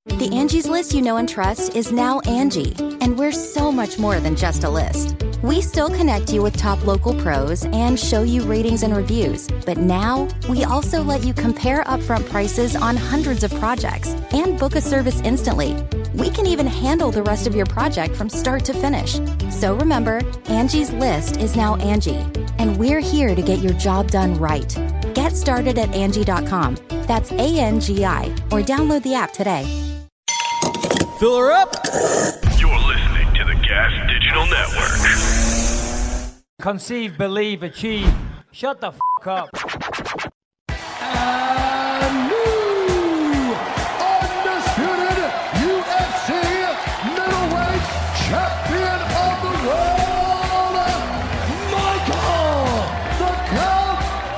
The Angie's List you know and trust is now Angie, and we're so much more than just a list. We still connect you with top local pros and show you ratings and reviews, but now we also let you compare upfront prices on hundreds of projects and book a service instantly. We can even handle the rest of your project from start to finish. So remember, Angie's List is now Angie, and we're here to get your job done right. Get started at Angie.com. That's ANGI, or download the app today. Fill her up. You're listening to the Gas Digital Network. Conceive, believe, achieve. Shut the fuck up. And new undisputed UFC middleweight champion of the world, Michael the Count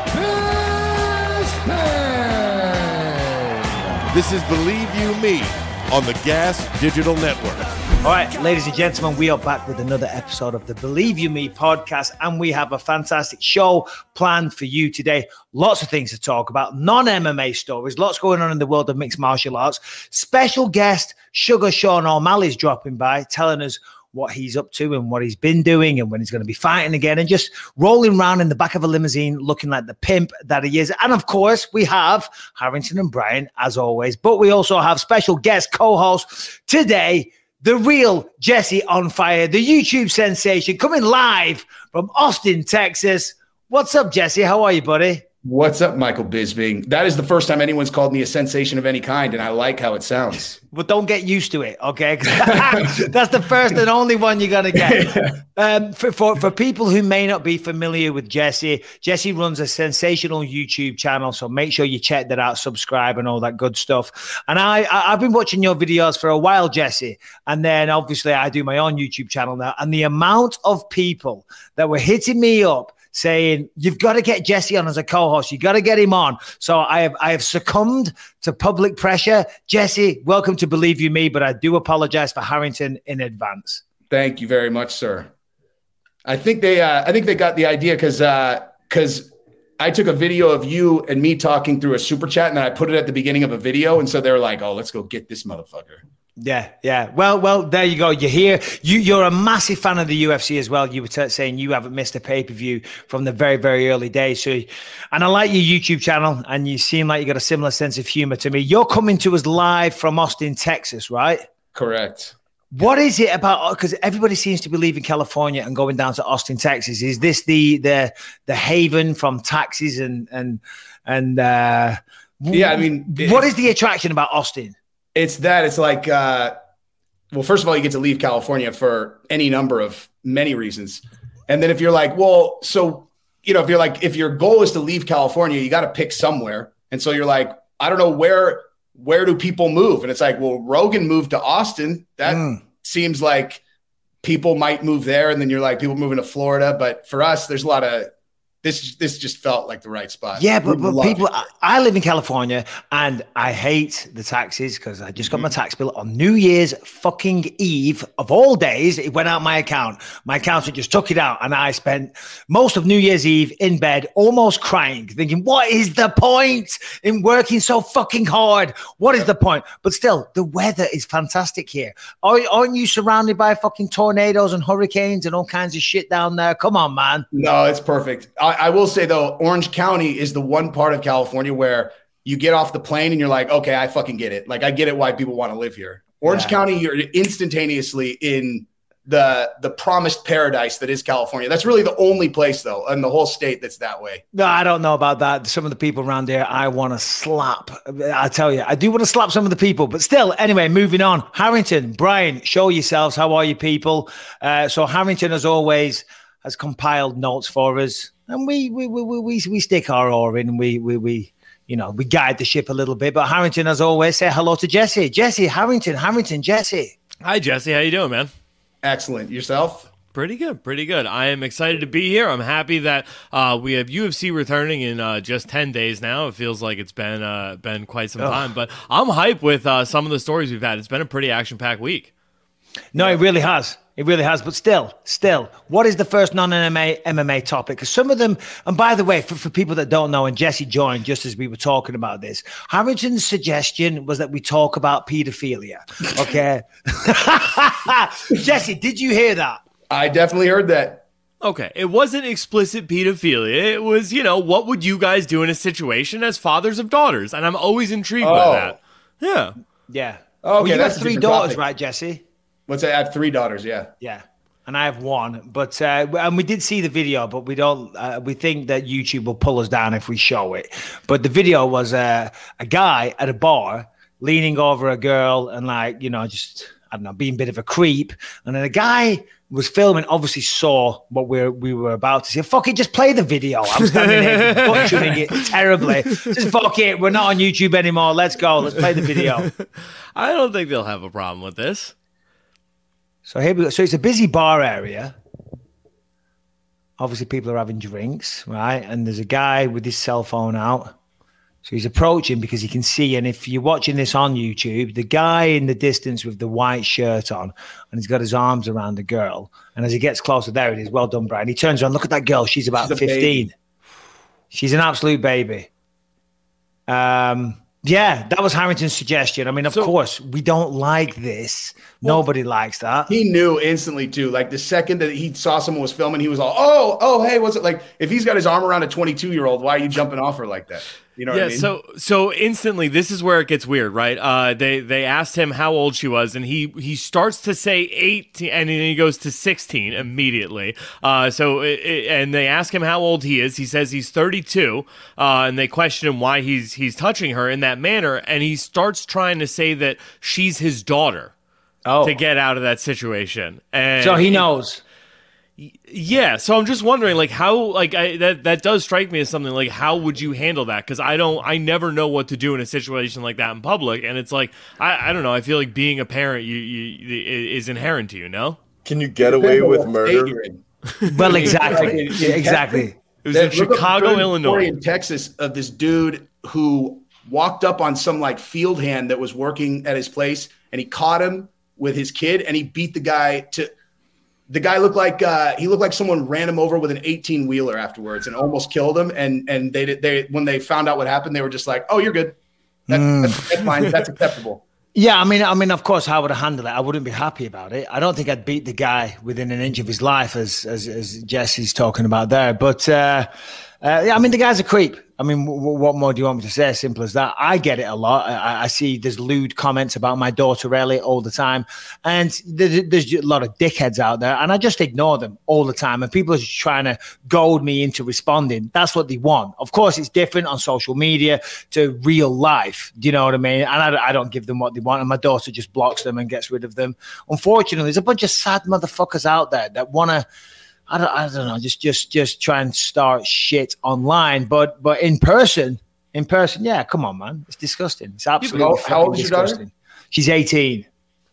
Bisping. This is Believe You Me on the Gas Digital Network. All right, ladies and gentlemen, we are back with another episode of the Believe You Me podcast, and we have a fantastic show planned for you today. Lots of things to talk about, non-MMA stories, lots going on in the world of mixed martial arts. Special guest Sugar Sean O'Malley's dropping by, telling us what he's up to and what he's been doing and when he's going to be fighting again, and just rolling around in the back of a limousine looking like the pimp that he is. And of course, we have Harrington and Brian, as always, but we also have special guest co-host today, the real Jesse on Fire, the YouTube sensation, coming live from Austin, Texas. What's up, Jesse? How are you, buddy? What's up, Michael Bisping? That is the first time anyone's called me a sensation of any kind, and I like how it sounds. But don't get used to it, okay? That's the first and only one you're going to get. For people who may not be familiar with Jesse, Jesse runs a sensational YouTube channel, so make sure you check that out, subscribe, and all that good stuff. And I've been watching your videos for a while, Jesse, and then obviously I do my own YouTube channel now, and the amount of people that were hitting me up saying, you've got to get Jesse on as a co-host. You got to get him on. So I have succumbed to public pressure. Jesse, welcome to Believe You Me, but I do apologize for Harrington in advance. Thank you very much, sir. I think they got the idea because I took a video of you and me talking through a super chat, and then I put it at the beginning of a video, and so they're like, "Oh, let's go get this motherfucker." Yeah. Well, there you go. You're here. You're a massive fan of the UFC as well. You were saying you haven't missed a pay-per-view from the very, very early days. So, and I like your YouTube channel, and you seem like you got a similar sense of humor to me. You're coming to us live from Austin, Texas, right? Correct. What is it about? Because everybody seems to be leaving California and going down to Austin, Texas. Is this the haven from taxes and yeah? I mean, what is the attraction about Austin? It's like, well, first of all, you get to leave California for any number of many reasons. And then if you're like, well, so, if your goal is to leave California, you got to pick somewhere. And so you're like, I don't know, where do people move? And it's like, well, Rogan moved to Austin. That seems like people might move there. And then you're like, people moving to Florida. But for us, there's a lot of, this just felt like the right spot. Yeah, but people, I live in California and I hate the taxes because I just got my tax bill on New Year's fucking Eve of all days. It went out my account. My accountant just took it out and I spent most of New Year's Eve in bed almost crying, thinking, what is the point in working so fucking hard? What is the point? But still, the weather is fantastic here. Aren't you surrounded by fucking tornadoes and hurricanes and all kinds of shit down there? Come on, man. No, it's perfect. I will say, though, Orange County is the one part of California where you get off the plane and you're like, okay, I fucking get it. Like, I get it why people want to live here. Orange County, you're instantaneously in the promised paradise that is California. That's really the only place, though, in the whole state that's that way. No, I don't know about that. Some of the people around there, I want to slap. I tell you, I do want to slap some of the people. But still, anyway, moving on. Harrington, Brian, show yourselves. How are you people? So Harrington, as always, has compiled notes for us. And we stick our oar in and we guide the ship a little bit. But Harrington, as always, say hello to Jesse. Jesse, Harrington, Jesse. Hi, Jesse. How you doing, man? Excellent. Yourself? Pretty good. I am excited to be here. I'm happy that we have UFC returning in just 10 days now. It feels like it's been quite some time. But I'm hyped with some of the stories we've had. It's been a pretty action-packed week. No, it really has. It really has, but still, what is the first non-MMA topic? Because some of them, and by the way, for people that don't know, and Jesse joined just as we were talking about this, Harrington's suggestion was that we talk about pedophilia. Okay. Jesse, did you hear that? I definitely heard that. Okay, it wasn't explicit pedophilia. It was, what would you guys do in a situation as fathers of daughters? And I'm always intrigued by that. Yeah. Yeah. Oh, okay, well, you that's have a 3 different daughters, topic. right, Jesse? Let's say I have 3 daughters. Yeah. Yeah. And I have 1, but and we did see the video, but we don't. We think that YouTube will pull us down if we show it. But the video was a guy at a bar leaning over a girl and just I don't know, being a bit of a creep. And then a guy was filming, obviously saw what we were about to see. Fuck it, just play the video. I'm standing there butchering it terribly. Just fuck it, we're not on YouTube anymore. Let's go. Let's play the video. I don't think they'll have a problem with this. So here we go. So it's a busy bar area. Obviously, people are having drinks, right? And there's a guy with his cell phone out. So he's approaching because he can see. And if you're watching this on YouTube, the guy in the distance with the white shirt on, and he's got his arms around the girl. And as he gets closer, there it is. Well done, Brian. He turns around. Look at that girl. She's about 15. She's an absolute baby. Yeah, that was Harrington's suggestion. I mean, of course, we don't like this. Nobody likes that. He knew instantly, too. Like, the second that he saw someone was filming, he was all, oh, hey, what's it? Like, if he's got his arm around a 22-year-old, why are you jumping off her like that? You know what I mean? So instantly, this is where it gets weird, right? They asked him how old she was, and he starts to say 18, and then he goes to 16 immediately. And they ask him how old he is. He says he's 32, and they question him why he's touching her in that manner, and he starts trying to say that she's his daughter to get out of that situation. And so he knows. Yeah, so I'm just wondering, like, how, like, that does strike me as something like, how would you handle that? Because I never know what to do in a situation like that in public, and it's like, I don't know. I feel like being a parent is inherent to you, no? Can you get away with murder? Well, exactly, exactly. It was in Chicago, Illinois, in Texas, of this dude who walked up on some like field hand that was working at his place, and he caught him with his kid, and he beat the guy to. The guy looked like someone ran him over with an 18-wheeler afterwards and almost killed him. And they when they found out what happened, they were just like, "Oh, you're good. That's fine. That's acceptable." Yeah, I mean, of course, how would I handle it? I wouldn't be happy about it. I don't think I'd beat the guy within an inch of his life, as Jesse's talking about there. But yeah, I mean, the guy's a creep. I mean, what more do you want me to say? Simple as that. I get it a lot. I see there's lewd comments about my daughter Ellie all the time. And there's a lot of dickheads out there. And I just ignore them all the time. And people are just trying to goad me into responding. That's what they want. Of course, it's different on social media to real life. Do you know what I mean? And I don't give them what they want. And my daughter just blocks them and gets rid of them. Unfortunately, there's a bunch of sad motherfuckers out there that want to, I don't know, just try and start shit online, but in person, yeah, come on, man, it's disgusting. It's absolutely how old is your disgusting. daughter? She's 18.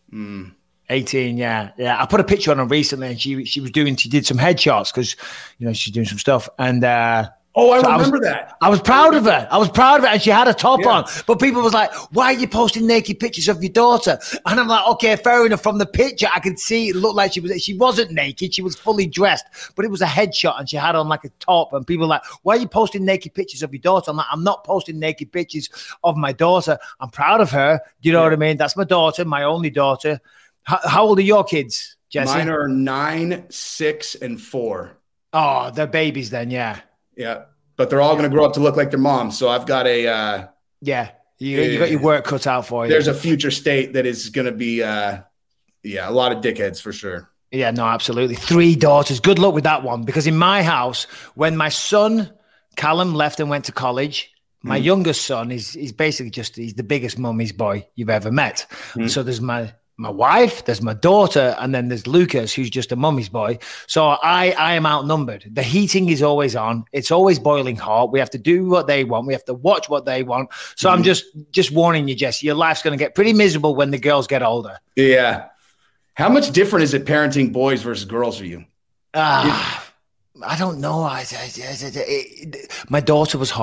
18, yeah. I put a picture on her recently, and she did some headshots because she's doing some stuff, and I remember that. I was proud of her. And she had a top on. But people was like, why are you posting naked pictures of your daughter? And I'm like, okay, fair enough. From the picture, I could see it looked like she wasn't naked. She was fully dressed. But it was a headshot, and she had on like a top. And people were like, why are you posting naked pictures of your daughter? I'm like, I'm not posting naked pictures of my daughter. I'm proud of her. Do you know what I mean? That's my daughter, my only daughter. How old are your kids, Jesse? Mine are 9, 6, and 4. Oh, they're babies then, yeah. Yeah, but they're all going to grow up to look like their mom. So I've got you got your work cut out for you. There's a future state that is going to be, a lot of dickheads for sure. Yeah, no, absolutely. 3 daughters. Good luck with that one. Because in my house, when my son, Callum, left and went to college, my youngest son is basically he's the biggest mummy's boy you've ever met. So there's my wife, there's my daughter, and then there's Lucas, who's just a mummy's boy. So I am outnumbered. The heating is always on. It's always boiling hot. We have to do what they want. We have to watch what they want. So I'm just warning you, Jesse, your life's going to get pretty miserable when the girls get older. Yeah. How much different is it parenting boys versus girls for you? I don't know. My daughter was harder.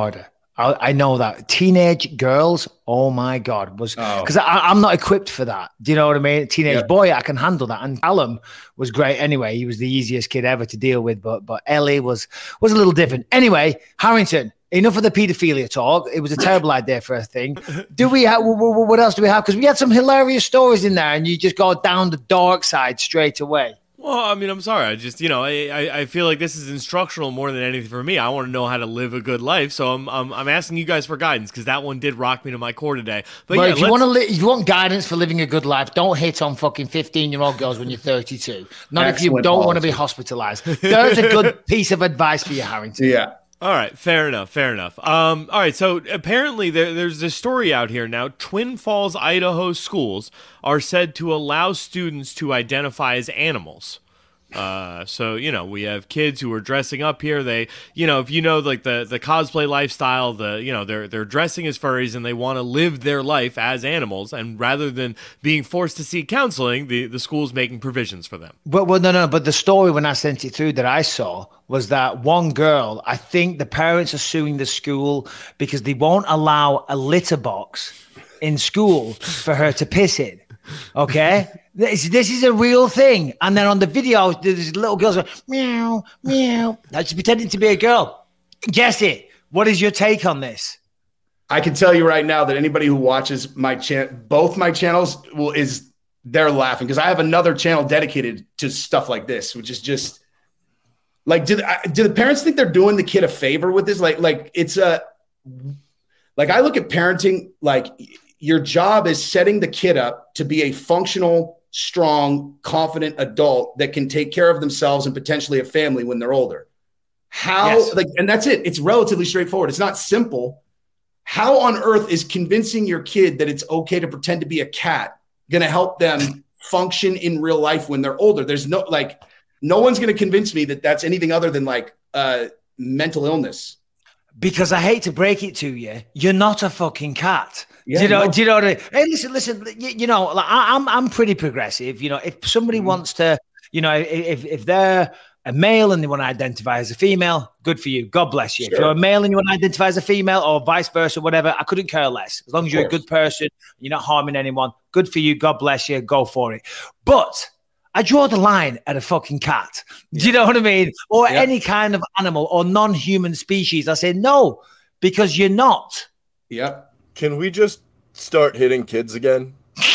I know that teenage girls. Oh my God, because I'm not equipped for that. Do you know what I mean? Teenage boy, I can handle that. And Callum was great anyway. He was the easiest kid ever to deal with. But Ellie was a little different. Anyway, Harrington. Enough of the pedophilia talk. It was a terrible idea for a thing. Do we have? What else do we have? Because we had some hilarious stories in there, and you just go down the dark side straight away. Well, I mean, I'm sorry. I just, I feel like this is instructional more than anything for me. I want to know how to live a good life, so I'm asking you guys for guidance because that one did rock me to my core today. But if you want guidance for living a good life, don't hit on fucking 15-year-old girls when you're 32. Not if you don't want to be hospitalized. There's a good piece of advice for you, Harrington. Yeah. All right, fair enough. All right, so apparently there's this story out here now. Twin Falls, Idaho schools are said to allow students to identify as animals. So, we have kids who are dressing up here. They, if like the cosplay lifestyle, they're dressing as furries and they want to live their life as animals. And rather than being forced to seek counseling, the school's making provisions for them. But the story when I sent it through that I saw was that one girl, I think the parents are suing the school because they won't allow a litter box in school for her to piss in. Okay, this is a real thing. And then on the video, there's little girls going, meow, meow. That's pretending to be a girl. Jesse, what is your take on this? I can tell you right now that anybody who watches both my channels they're laughing because I have another channel dedicated to stuff like this, which is just like, do the parents think they're doing the kid a favor with this? Like it's I look at parenting like. Your job is setting the kid up to be a functional, strong, confident adult that can take care of themselves and potentially a family when they're older. And that's it. It's relatively straightforward. It's not simple. How on earth is convincing your kid that it's okay to pretend to be a cat going to help them function in real life when they're older? There's no one's going to convince me that that's anything other than mental illness. Because I hate to break it to you, you're not a fucking cat. Yeah, do you know what I mean? Hey, listen. I'm pretty progressive. If somebody wants to, if they're a male and they want to identify as a female, good for you. God bless you. Sure. If you're a male and you want to identify as a female or vice versa, whatever, I couldn't care less. As long as you're a good person, you're not harming anyone. Good for you. God bless you. Go for it. But I draw the line at a fucking cat. Do you know what I mean? Or any kind of animal or non-human species. I say no, because you're not. Yep. Can we just start hitting kids again?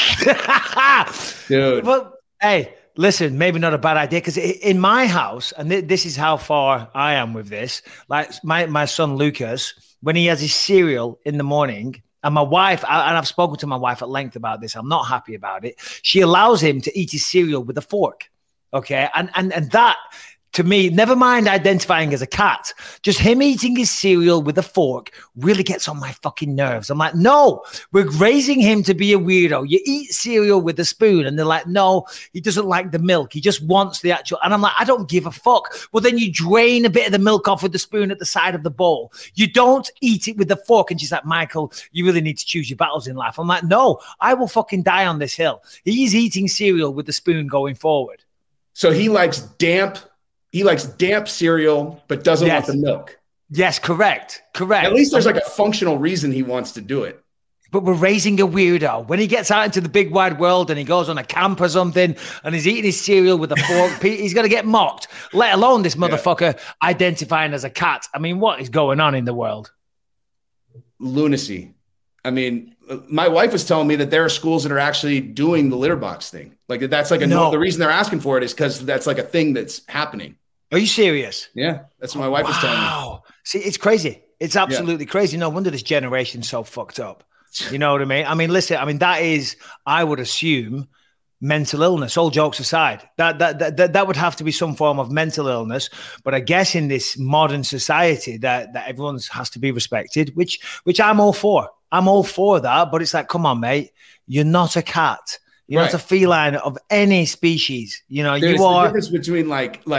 Dude. Well, hey, listen, maybe not a bad idea because in my house, and this is how far I am with this, like my son Lucas, when he has his cereal in the morning, and my wife, and I've spoken to my wife at length about this, I'm not happy about it. She allows him to eat his cereal with a fork. Okay. And that, to me, never mind identifying as a cat, just him eating his cereal with a fork really gets on my fucking nerves. I'm like, no, we're raising him to be a weirdo. You eat cereal with a spoon. And they're like, no, he doesn't like the milk. He just wants the actual. And I'm like, I don't give a fuck. Well, then you drain a bit of the milk off with the spoon at the side of the bowl. You don't eat it with the fork. And she's like, Michael, you really need to choose your battles in life. I'm like, no, I will fucking die on this hill. He's eating cereal with the spoon going forward. So he likes damp cereal, but doesn't want the milk. Yes, correct. At least there's like a functional reason he wants to do it. But we're raising a weirdo. When he gets out into the big wide world and he goes on a camp or something and he's eating his cereal with a fork, he's going to get mocked, let alone this motherfucker identifying as a cat. I mean, what is going on in the world? Lunacy. I mean, my wife was telling me that there are schools that are actually doing the litter box thing. Like that's like the reason they're asking for it is because that's like a thing that's happening. Are you serious? Yeah, that's what my wife was telling me. Wow. See, it's crazy. It's absolutely crazy. No wonder this generation's so fucked up. You know what I mean? I mean, listen, that is, I would assume, mental illness. All jokes aside, that would have to be some form of mental illness. But I guess in this modern society that everyone has to be respected, which I'm all for. I'm all for that. But it's like, come on, mate, you're not a cat. You're not a feline of any species. You know, there's you are. The difference between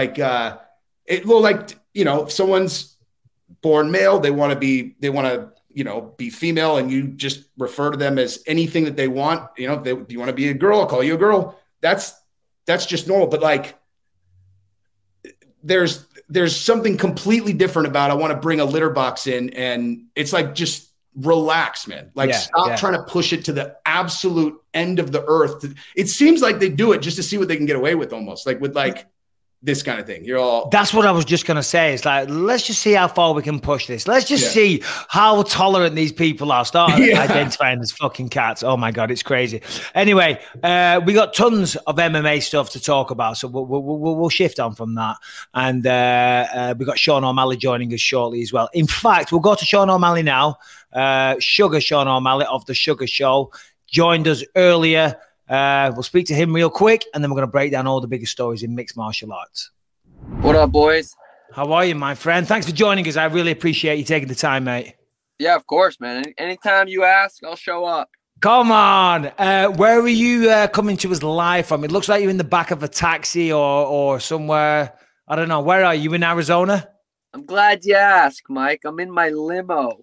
if someone's born male, they want to be female, and you just refer to them as anything that they want. You know, if you want to be a girl, I'll call you a girl. That's just normal. But like, there's there's something completely different about, I want to bring a litter box in, and it's like, just relax, man. Like, stop trying to push it to the absolute end of the earth. It seems like they do it just to see what they can get away with, almost like with like this kind of thing. That's what I was just going to say. It's like, let's just see how far we can push this. Let's just see how tolerant these people are. Start identifying as fucking cats. Oh my God, it's crazy. Anyway, we got tons of MMA stuff to talk about, so we'll shift on from that. And we got Sean O'Malley joining us shortly as well. In fact, we'll go to Sean O'Malley now. Sugar Sean O'Malley of The Sugar Show joined us earlier. We'll speak to him real quick, and then we're going to break down all the biggest stories in mixed martial arts. What up, boys? How are you, my friend? Thanks for joining us. I really appreciate you taking the time, mate. Yeah, of course, man. Anytime you ask, I'll show up. Come on. Where are you coming to us live from? It looks like you're in the back of a taxi or somewhere. I don't know. Where are you? In Arizona? I'm glad you asked, Mike. I'm in my limo.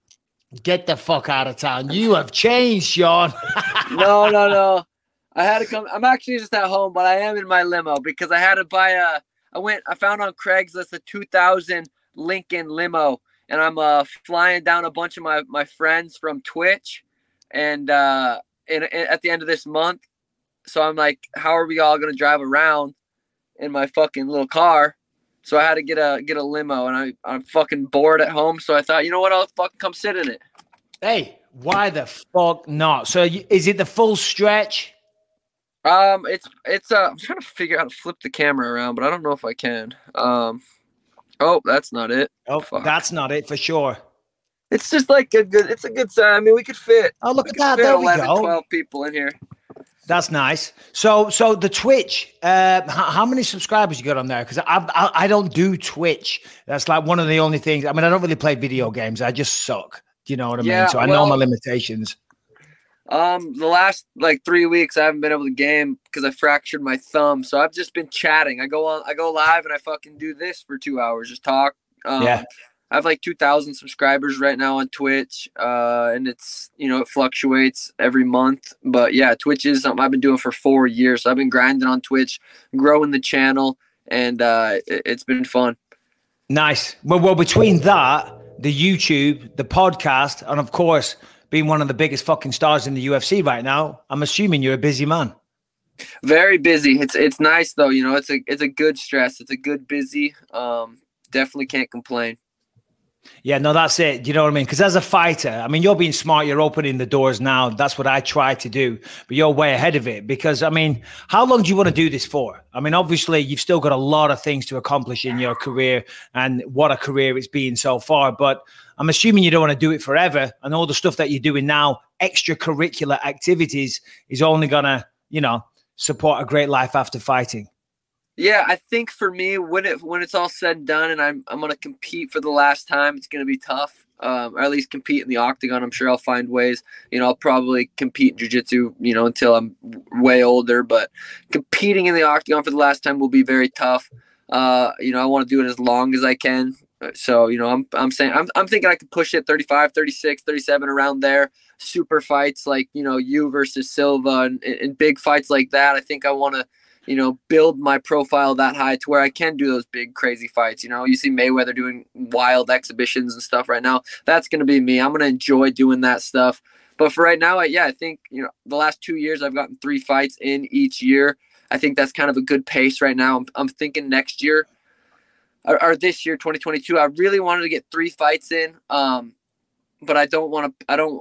Get the fuck out of town. You have changed, Sean. No. I had to come. I'm actually just at home, but I am in my limo because I had to buy I found on Craigslist a 2000 Lincoln limo, and I'm flying down a bunch of my friends from Twitch and at the end of this month. So I'm like, how are we all going to drive around in my fucking little car? So I had to get a limo, and I'm fucking bored at home. So I thought, you know what? I'll fucking come sit in it. Hey, why the fuck not? So is it the full stretch? It's I'm trying to figure out how to flip the camera around, but I don't know if I can. Oh, that's not it. Oh, fuck. That's not it for sure. It's just like it's a good size. I mean, we could fit. Oh, look at that. There we 11, go. 12 people in here. That's nice. So the Twitch, how many subscribers you got on there? Because I don't do Twitch. That's like one of the only things. I mean, I don't really play video games. I just suck. Do you know what I mean? So I know my limitations. The last like 3 weeks I haven't been able to game because I fractured my thumb. So I've just been chatting. I go live and I fucking do this for 2 hours, just talk. I have like 2,000 subscribers right now on Twitch. And it's, it fluctuates every month, but yeah, Twitch is something I've been doing for 4 years. So I've been grinding on Twitch, growing the channel, and it's been fun. Nice. Well, between that, the YouTube, the podcast, and of course, being one of the biggest fucking stars in the UFC right now, I'm assuming you're a busy man. Very busy. It's nice though. It's a good stress. It's a good busy. Definitely can't complain. Yeah, no, that's it. You know what I mean? Because as a fighter, I mean, you're being smart. You're opening the doors now. That's what I try to do. But you're way ahead of it because, I mean, how long do you want to do this for? I mean, obviously, you've still got a lot of things to accomplish in your career, and what a career it's been so far. But I'm assuming you don't want to do it forever. And all the stuff that you're doing now, extracurricular activities, is only going to, support a great life after fighting. Yeah, I think for me, when it's all said and done, and I'm going to compete for the last time, it's going to be tough. Or at least compete in the octagon. I'm sure I'll find ways. I'll probably compete in jiu-jitsu, until I'm way older. But competing in the octagon for the last time will be very tough. I want to do it as long as I can. So, I'm saying I'm thinking I could push it 35, 36, 37 around there. Super fights like, you versus Silva and big fights like that. I think I want to, build my profile that high to where I can do those big, crazy fights. You see Mayweather doing wild exhibitions and stuff right now. That's going to be me. I'm going to enjoy doing that stuff. But for right now, I think, the last 2 years I've gotten 3 fights in each year. I think that's kind of a good pace right now. I'm thinking next year or this year, 2022, I really wanted to get 3 fights in. But I don't want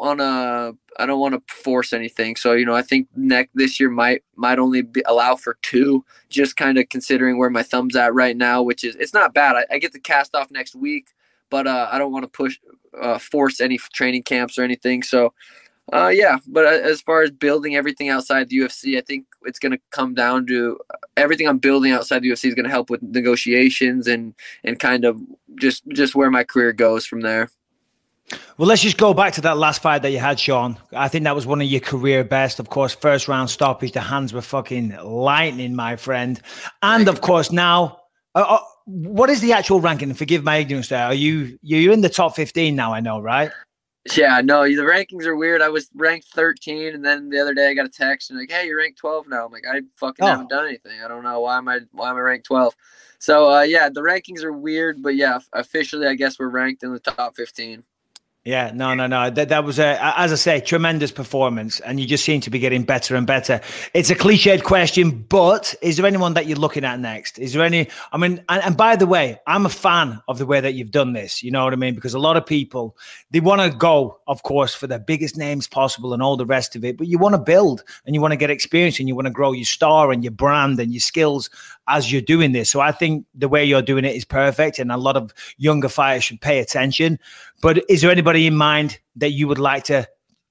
to force anything. So, I think this year might only allow for 2, just kind of considering where my thumb's at right now, which is, it's not bad. I get the cast off next week, but I don't want to force any training camps or anything. So, but as far as building everything outside the UFC, I think it's going to come down to everything I'm building outside the UFC is going to help with negotiations and kind of just where my career goes from there. Well, let's just go back to that last fight that you had, Sean. I think that was one of your career best. Of course, first round stoppage. The hands were fucking lightning, my friend. And of course, now, what is the actual ranking? Forgive my ignorance there. You're in the top 15 now, I know, right? Yeah, no, the rankings are weird. I was ranked 13, and then the other day I got a text and like, "Hey, you're ranked 12 now." I'm like, "I fucking haven't done anything. I don't know why am I ranked 12." So yeah, the rankings are weird, but yeah, officially I guess we're ranked in the top 15. Yeah, no. That was as I say, tremendous performance, and you just seem to be getting better and better. It's a cliched question, but is there anyone that you're looking at next? Is there any? I mean, and by the way, I'm a fan of the way that you've done this. You know what I mean? Because a lot of people, they want to go, of course, for the biggest names possible and all the rest of it, but you want to build and you want to get experience and you want to grow your star and your brand and your skills as you're doing this. So I think the way you're doing it is perfect, and a lot of younger fighters should pay attention. But is there anybody in mind that you would like to,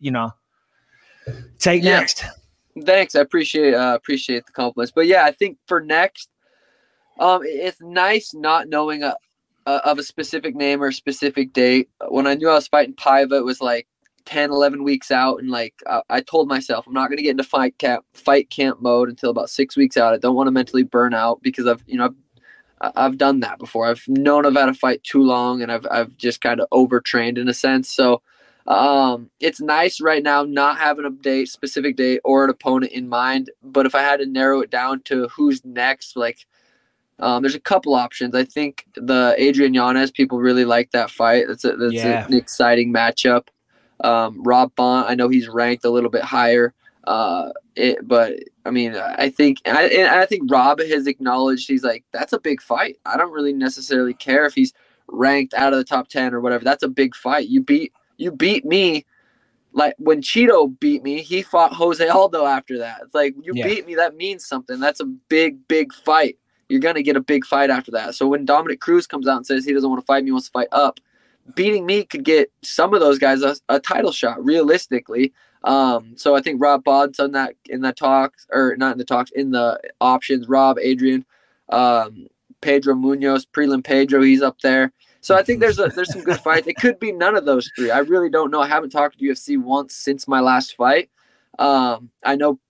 take next? Thanks. I appreciate the compliments. But yeah, I think for next, it's nice not knowing of a specific name or a specific date. When I knew I was fighting Paiva, it was like 10, 11 weeks out. And like, I told myself, I'm not going to get into fight camp mode until about 6 weeks out. I don't want to mentally burn out because I've done that before. I've known I've had to fight too long, and I've just kind of overtrained in a sense. So it's nice right now not having a specific date or an opponent in mind. But if I had to narrow it down to who's next, like there's a couple options. I think the Adrian Yanez, people really like that fight. That's an exciting matchup. Rob Font, I know he's ranked a little bit higher. But I mean, I think Rob has acknowledged, he's like, that's a big fight. I don't really necessarily care if he's ranked out of the top 10 or whatever. That's a big fight. You beat me. Like when Cheeto beat me, he fought Jose Aldo after that. It's like, you beat me. That means something. That's a big, big fight. You're going to get a big fight after that. So when Dominic Cruz comes out and says he doesn't want to fight me, he wants to fight up, beating me could get some of those guys a title shot realistically. So I think Rob Bod's done that in the talks, or not in the talks, in the options. Rob, Adrian, Pedro Munoz, Prelim Pedro, he's up there. So I think there's some good fights. It could be none of those three. I really don't know. I haven't talked to UFC once since my last fight. I know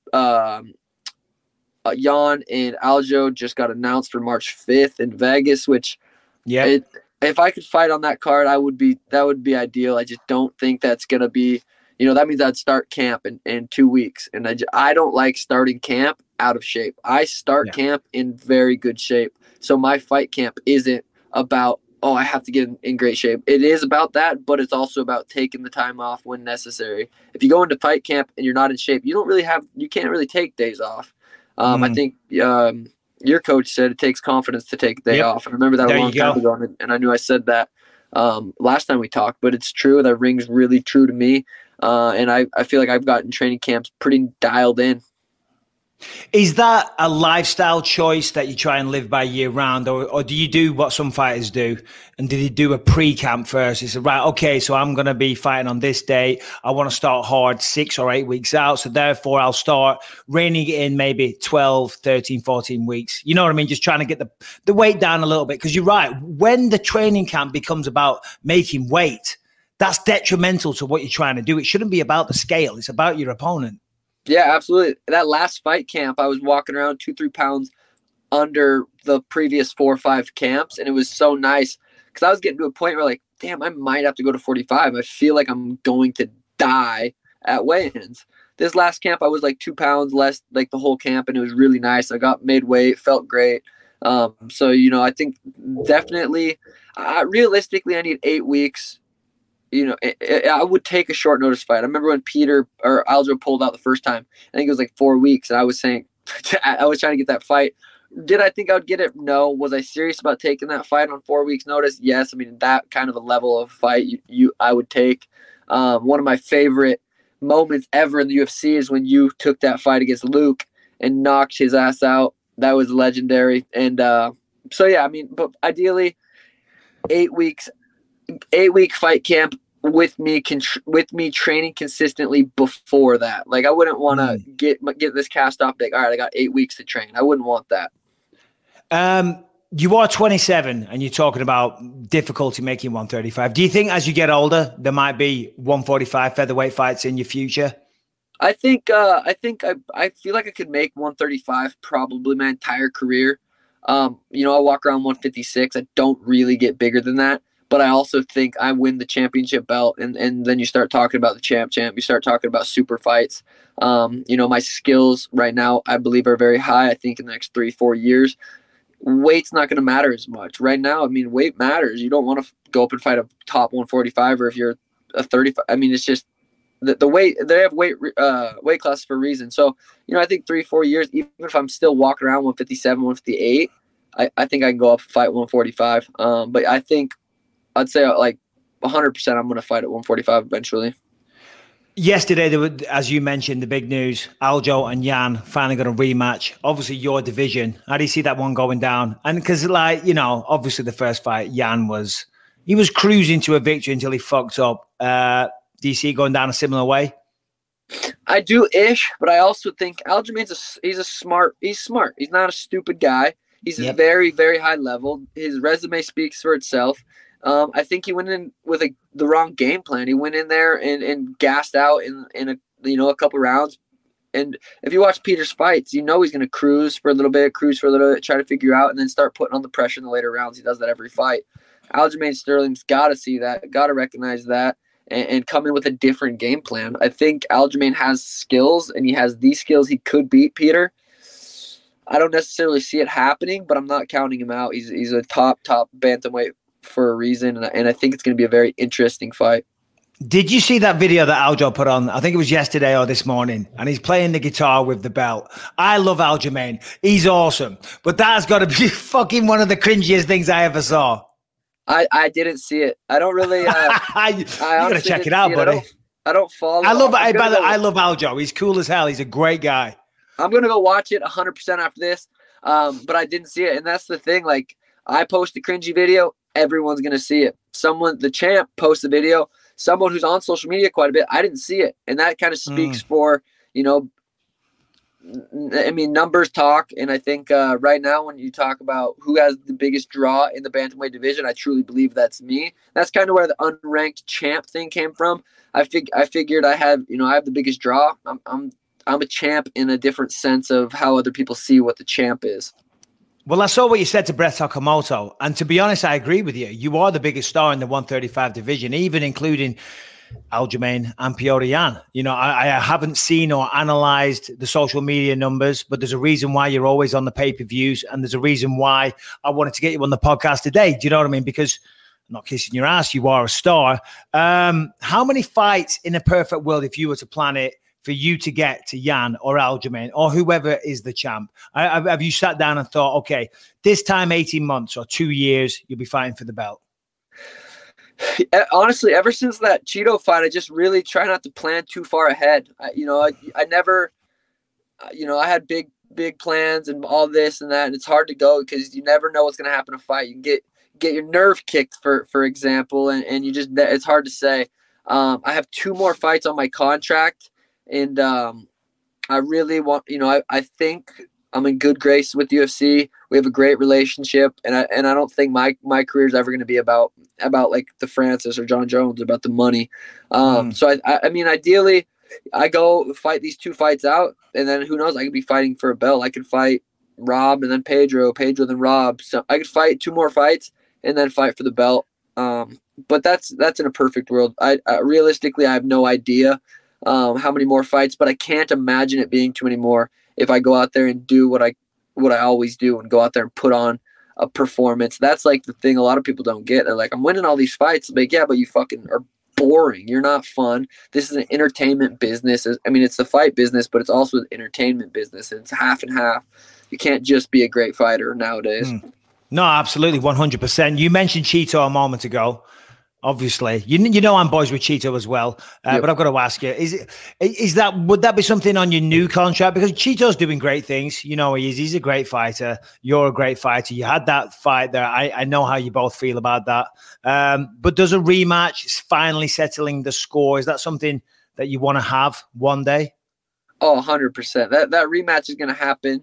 Jan and Aljo just got announced for March 5th in Vegas, which if I could fight on that card, that would be ideal. I just don't think that's gonna be. That means I'd start camp in 2 weeks. And I don't like starting camp out of shape. I start camp in very good shape. So my fight camp isn't about, I have to get in great shape. It is about that, but it's also about taking the time off when necessary. If you go into fight camp and you're not in shape, you can't really take days off. I think your coach said it takes confidence to take a day off. I remember that a long time ago, and I knew I said that last time we talked, but it's true. That rings really true to me. And I feel like I've gotten training camps pretty dialed in. Is that a lifestyle choice that you try and live by year round, or do you do what some fighters do? And did you do a pre-camp first? You said, right, okay, so I'm going to be fighting on this day. I want to start hard 6 or 8 weeks out. So therefore I'll start reining it in maybe 12, 13, 14 weeks. You know what I mean? Just trying to get the weight down a little bit. Because you're right. When the training camp becomes about making weight, that's detrimental to what you're trying to do. It shouldn't be about the scale. It's about your opponent. Yeah, absolutely. That last fight camp, I was walking around 2-3 pounds under the previous 4 or 5 camps. And it was so nice because I was getting to a point where like, damn, I might have to go to 45. I feel like I'm going to die at weigh-ins. This last camp, I was like 2 pounds less like the whole camp. And it was really nice. I got made weight, felt great. So, I think definitely, realistically, I need 8 weeks. I would take a short notice fight. I remember when Peter or Aljo pulled out the first time. I think it was like 4 weeks. And I was saying, I was trying to get that fight. Did I think I would get it? No. Was I serious about taking that fight on 4 weeks notice? Yes. I mean, that kind of a level of fight I would take. One of my favorite moments ever in the UFC is when you took that fight against Luke and knocked his ass out. That was legendary. And so, yeah, I mean, but ideally 8 weeks. 8-week fight camp with me training consistently before that. Like I wouldn't want to get this cast off. Like, all right, I got 8 weeks to train. I wouldn't want that. You are 27 and you're talking about difficulty making 135. Do you think as you get older, there might be 145 featherweight fights in your future? I think I feel like I could make 135 probably my entire career. I walk around 156. I don't really get bigger than that. but I also think I win the championship belt, and then you start talking about the champ. You start talking about super fights. My skills right now, I believe, are very high. I think in the next 3-4 years, weight's not going to matter as much. Right now, I mean, weight matters. You don't want to go up and fight a top 145, or if you're a 35. I mean, it's just the weight. They have weight classes for a reason. So, I think 3-4 years, even if I'm still walking around 157, 158, I think I can go up and fight 145. But I think I'd say like 100% I'm going to fight at 145 eventually. Yesterday, there were, as you mentioned, the big news, Aljo and Yan finally got a rematch. Obviously, your division. How do you see that one going down? And because, obviously the first fight, Yan was cruising to a victory until he fucked up. Do you see it going down a similar way? I do-ish, but I also think Aljamain's he's smart. He's not a stupid guy. He's a very, very high level. His resume speaks for itself. I think he went in with the wrong game plan. He went in there and gassed out in a couple rounds. And if you watch Peter's fights, he's going to cruise for a little bit, try to figure out, and then start putting on the pressure in the later rounds. He does that every fight. Aljamain Sterling's got to see that, got to recognize that, and come in with a different game plan. I think Aljamain has skills, and he has these skills. He could beat Peter. I don't necessarily see it happening, but I'm not counting him out. He's a top bantamweight for a reason, and I think it's going to be a very interesting fight. Did you see that video that Aljo put on? I think it was yesterday or this morning, and he's playing the guitar with the belt. I love Aljamain. He's awesome, but that's got to be fucking one of the cringiest things I ever saw. I didn't see it. I don't really. You gotta check it out, buddy. I don't follow. I love Aljo. He's cool as hell. He's a great guy. I'm gonna go watch it 100% after this. But I didn't see it, and that's the thing. Like, I post a cringy video, everyone's gonna see it. The champ posts a video. Someone who's on social media quite a bit, I didn't see it, and that kind of speaks for numbers talk, and I think right now when you talk about who has the biggest draw in the bantamweight division, I truly believe that's me. That's kind of where the unranked champ thing came from. I figured I have the biggest draw. I'm a champ in a different sense of how other people see what the champ is. Well, I saw what you said to Brett Sakamoto, and to be honest, I agree with you. You are the biggest star in the 135 division, even including Aljamain and Petr Yan. I haven't seen or analyzed the social media numbers, but there's a reason why you're always on the pay-per-views, and there's a reason why I wanted to get you on the podcast today. Do you know what I mean? Because I'm not kissing your ass, you are a star. How many fights in a perfect world, if you were to plan it, for you to get to Yan or Aljamain or whoever is the champ? Have you sat down and thought, okay, this time 18 months or 2 years, you'll be fighting for the belt? Honestly, ever since that Cheeto fight, I just really try not to plan too far ahead. I never, I had big plans and all this and that, and it's hard to go because you never know what's going to happen in a fight. You can get your nerve kicked, for example, and you just, it's hard to say. I have 2 more fights on my contract, and I really want, I think I'm in good grace with UFC. We have a great relationship, and I don't think my career is ever going to be about like the Francis or John Jones, about the money. So I mean, ideally, I go fight these 2 fights out, and then who knows? I could be fighting for a belt. I could fight Rob and then Pedro then Rob. So I could fight 2 more fights and then fight for the belt. But that's in a perfect world. I realistically, I have no idea how many more fights, but I can't imagine it being too many more if I go out there and do what I always do and go out there and put on a performance. That's like the thing a lot of people don't get. They're like, I'm winning all these fights. I'm like, yeah, but you fucking are boring. You're not fun. This is an entertainment business. I mean, it's the fight business, but it's also the entertainment business, and it's half and half. You can't just be a great fighter nowadays. No, absolutely, 100%. You mentioned Cheeto a moment ago. Obviously, I'm boys with Cheeto as well, but I've got to ask you: would that be something on your new contract? Because Cheeto's doing great things. He's a great fighter. You're a great fighter. You had that fight there. I know how you both feel about that. But does a rematch finally settling the score? Is that something that you want to have one day? Oh, 100%. That rematch is going to happen,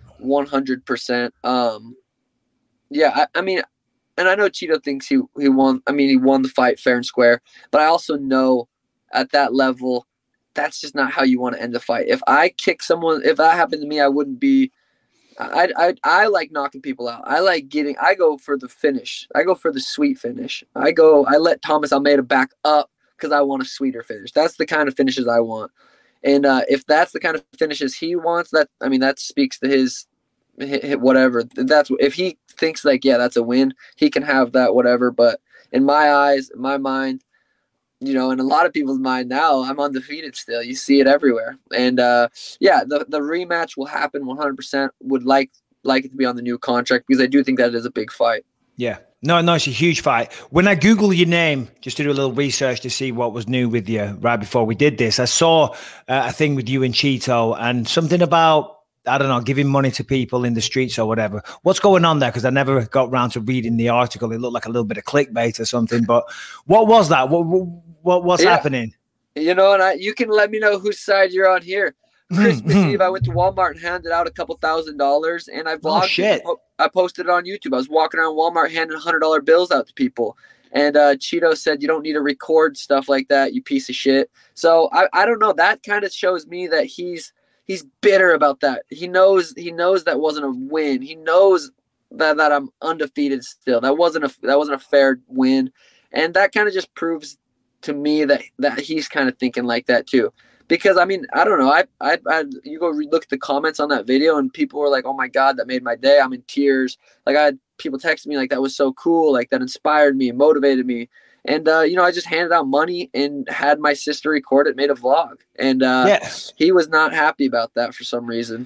100%. Yeah, I mean. And I know Cheeto thinks he won. I mean, he won the fight fair and square. But I also know at that level, that's just not how you want to end the fight. If I kick someone, if that happened to me, I wouldn't be I like knocking people out. I go for the finish. I go for the sweet finish. I let Thomas Almeida back up because I want a sweeter finish. That's the kind of finishes I want. And if that's the kind of finishes he wants, that speaks to his whatever. That's if he thinks like, yeah, that's a win, he can have that, whatever. But in my eyes, in my mind, in a lot of people's mind now, I'm undefeated still. You see it everywhere. And the rematch will happen 100%. Would like it to be on the new contract because I do think that is a big fight. Yeah. No, it's a huge fight. When I Google your name, just to do a little research to see what was new with you right before we did this, I saw a thing with you and Cheeto and something about, I don't know, giving money to people in the streets or whatever. What's going on there? Because I never got around to reading the article. It looked like a little bit of clickbait or something. But what was that? What's happening? And you can let me know whose side you're on here. Christmas Eve, I went to Walmart and handed out a couple $1,000s, and I vlogged. Oh, shit. I posted it on YouTube. I was walking around Walmart handing $100 bills out to people. And Cheeto said, "You don't need to record stuff like that, you piece of shit." So I don't know. That kind of shows me that he's bitter about that. He knows that wasn't a win. He knows that I'm undefeated still. That wasn't a fair win, and that kind of just proves to me that he's kind of thinking like that too. Because I don't know. You go look at the comments on that video, and people were like, "Oh my God, that made my day. I'm in tears." Like I had people text me like, "That was so cool. Like that inspired me and motivated me." And I just handed out money and had my sister record it, made a vlog, and he was not happy about that for some reason.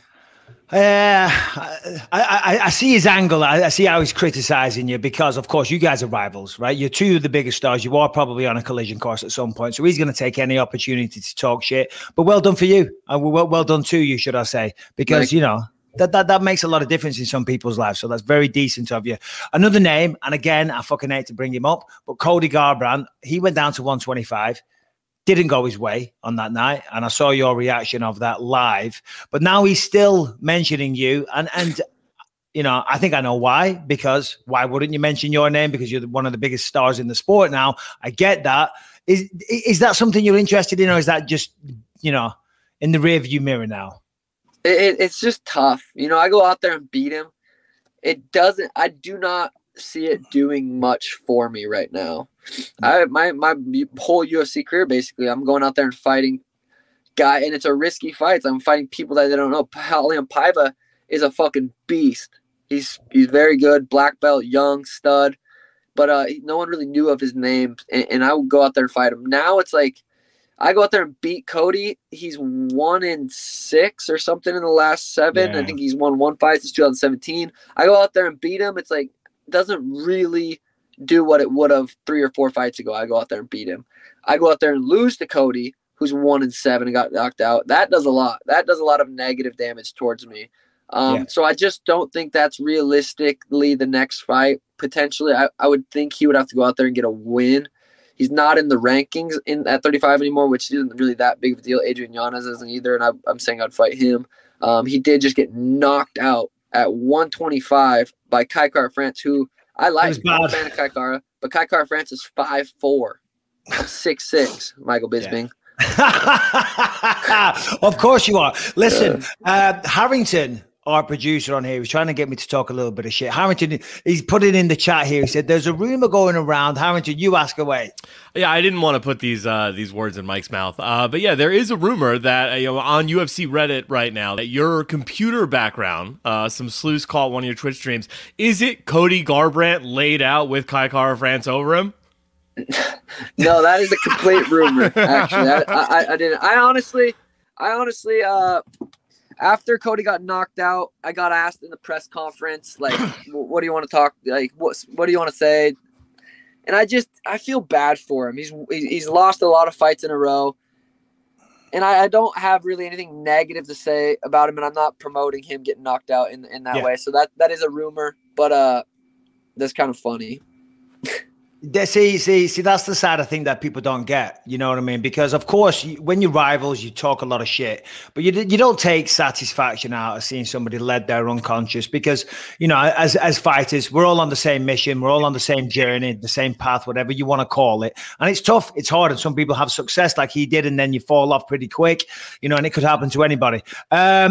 I see his angle. I see how he's criticizing you because, of course, you guys are rivals, right? You're two of the biggest stars. You are probably on a collision course at some point. So he's going to take any opportunity to talk shit. But well done for you. And well done to you, should I say. Because, that makes a lot of difference in some people's lives. So that's very decent of you. Another name, and again, I fucking hate to bring him up, but Cody Garbrandt, he went down to 125. Didn't go his way on that night, and I saw your reaction of that live. But now he's still mentioning you, and I think I know why. Because why wouldn't you mention your name? Because you're one of the biggest stars in the sport now. I get that. Is that something you're interested in, or is that just in the rear view mirror now? It's just tough. I go out there and beat him. I do not see it doing much for me right now. My whole UFC career, basically, I'm going out there and fighting and it's a risky fight. I'm fighting people that they don't know. Leon Paiva is a fucking beast. He's very good, black belt, young stud, but no one really knew of his name, and I would go out there and fight him. Now it's like I go out there and beat Cody. He's 1-6 or something in the last 7. Yeah. I think he's won 1 fight since 2017. I go out there and beat him. It's like doesn't really do what it would have 3 or 4 fights ago. I go out there and beat him. I go out there and lose to Cody, who's 1-7 and got knocked out. That does a lot. That does a lot of negative damage towards me. So I just don't think that's realistically the next fight. Potentially, I would think he would have to go out there and get a win. He's not in the rankings at 35 anymore, which isn't really that big of a deal. Adrian Yanez isn't either, and I'm saying I'd fight him. He did just get knocked out at 125 by Kai Kara-France, who I like. I'm a fan of Kai Kara, but Kai Kara-France is 5'4". I'm 6'6", Michael Bisping. Of course you are. Listen, Harrington, our producer on here, he's trying to get me to talk a little bit of shit. Harrington, he's put it in the chat here. He said, there's a rumor going around. Harrington, you ask away. Yeah, I didn't want to put these words in Mike's mouth. But yeah, there is a rumor that on UFC Reddit right now that your computer background, some sleuths call it one of your Twitch streams. Is it Cody Garbrandt laid out with Kai Kara-France over him? No, that is a complete rumor. Actually, I didn't. I honestly, after Cody got knocked out, I got asked in the press conference, like, what do you want to talk? Like, what do you want to say? And I feel bad for him. He's lost a lot of fights in a row, and I don't have really anything negative to say about him. And I'm not promoting him getting knocked out in that way. So that is a rumor, but that's kind of funny. See, that's the side of thing that people don't get. You know what I mean? Because, of course, when you're rivals, you talk a lot of shit. But you don't take satisfaction out of seeing somebody led there unconscious. Because, as fighters, we're all on the same mission. We're all on the same journey, the same path, whatever you want to call it. And it's tough. It's hard. And some people have success like he did, and then you fall off pretty quick. And it could happen to anybody.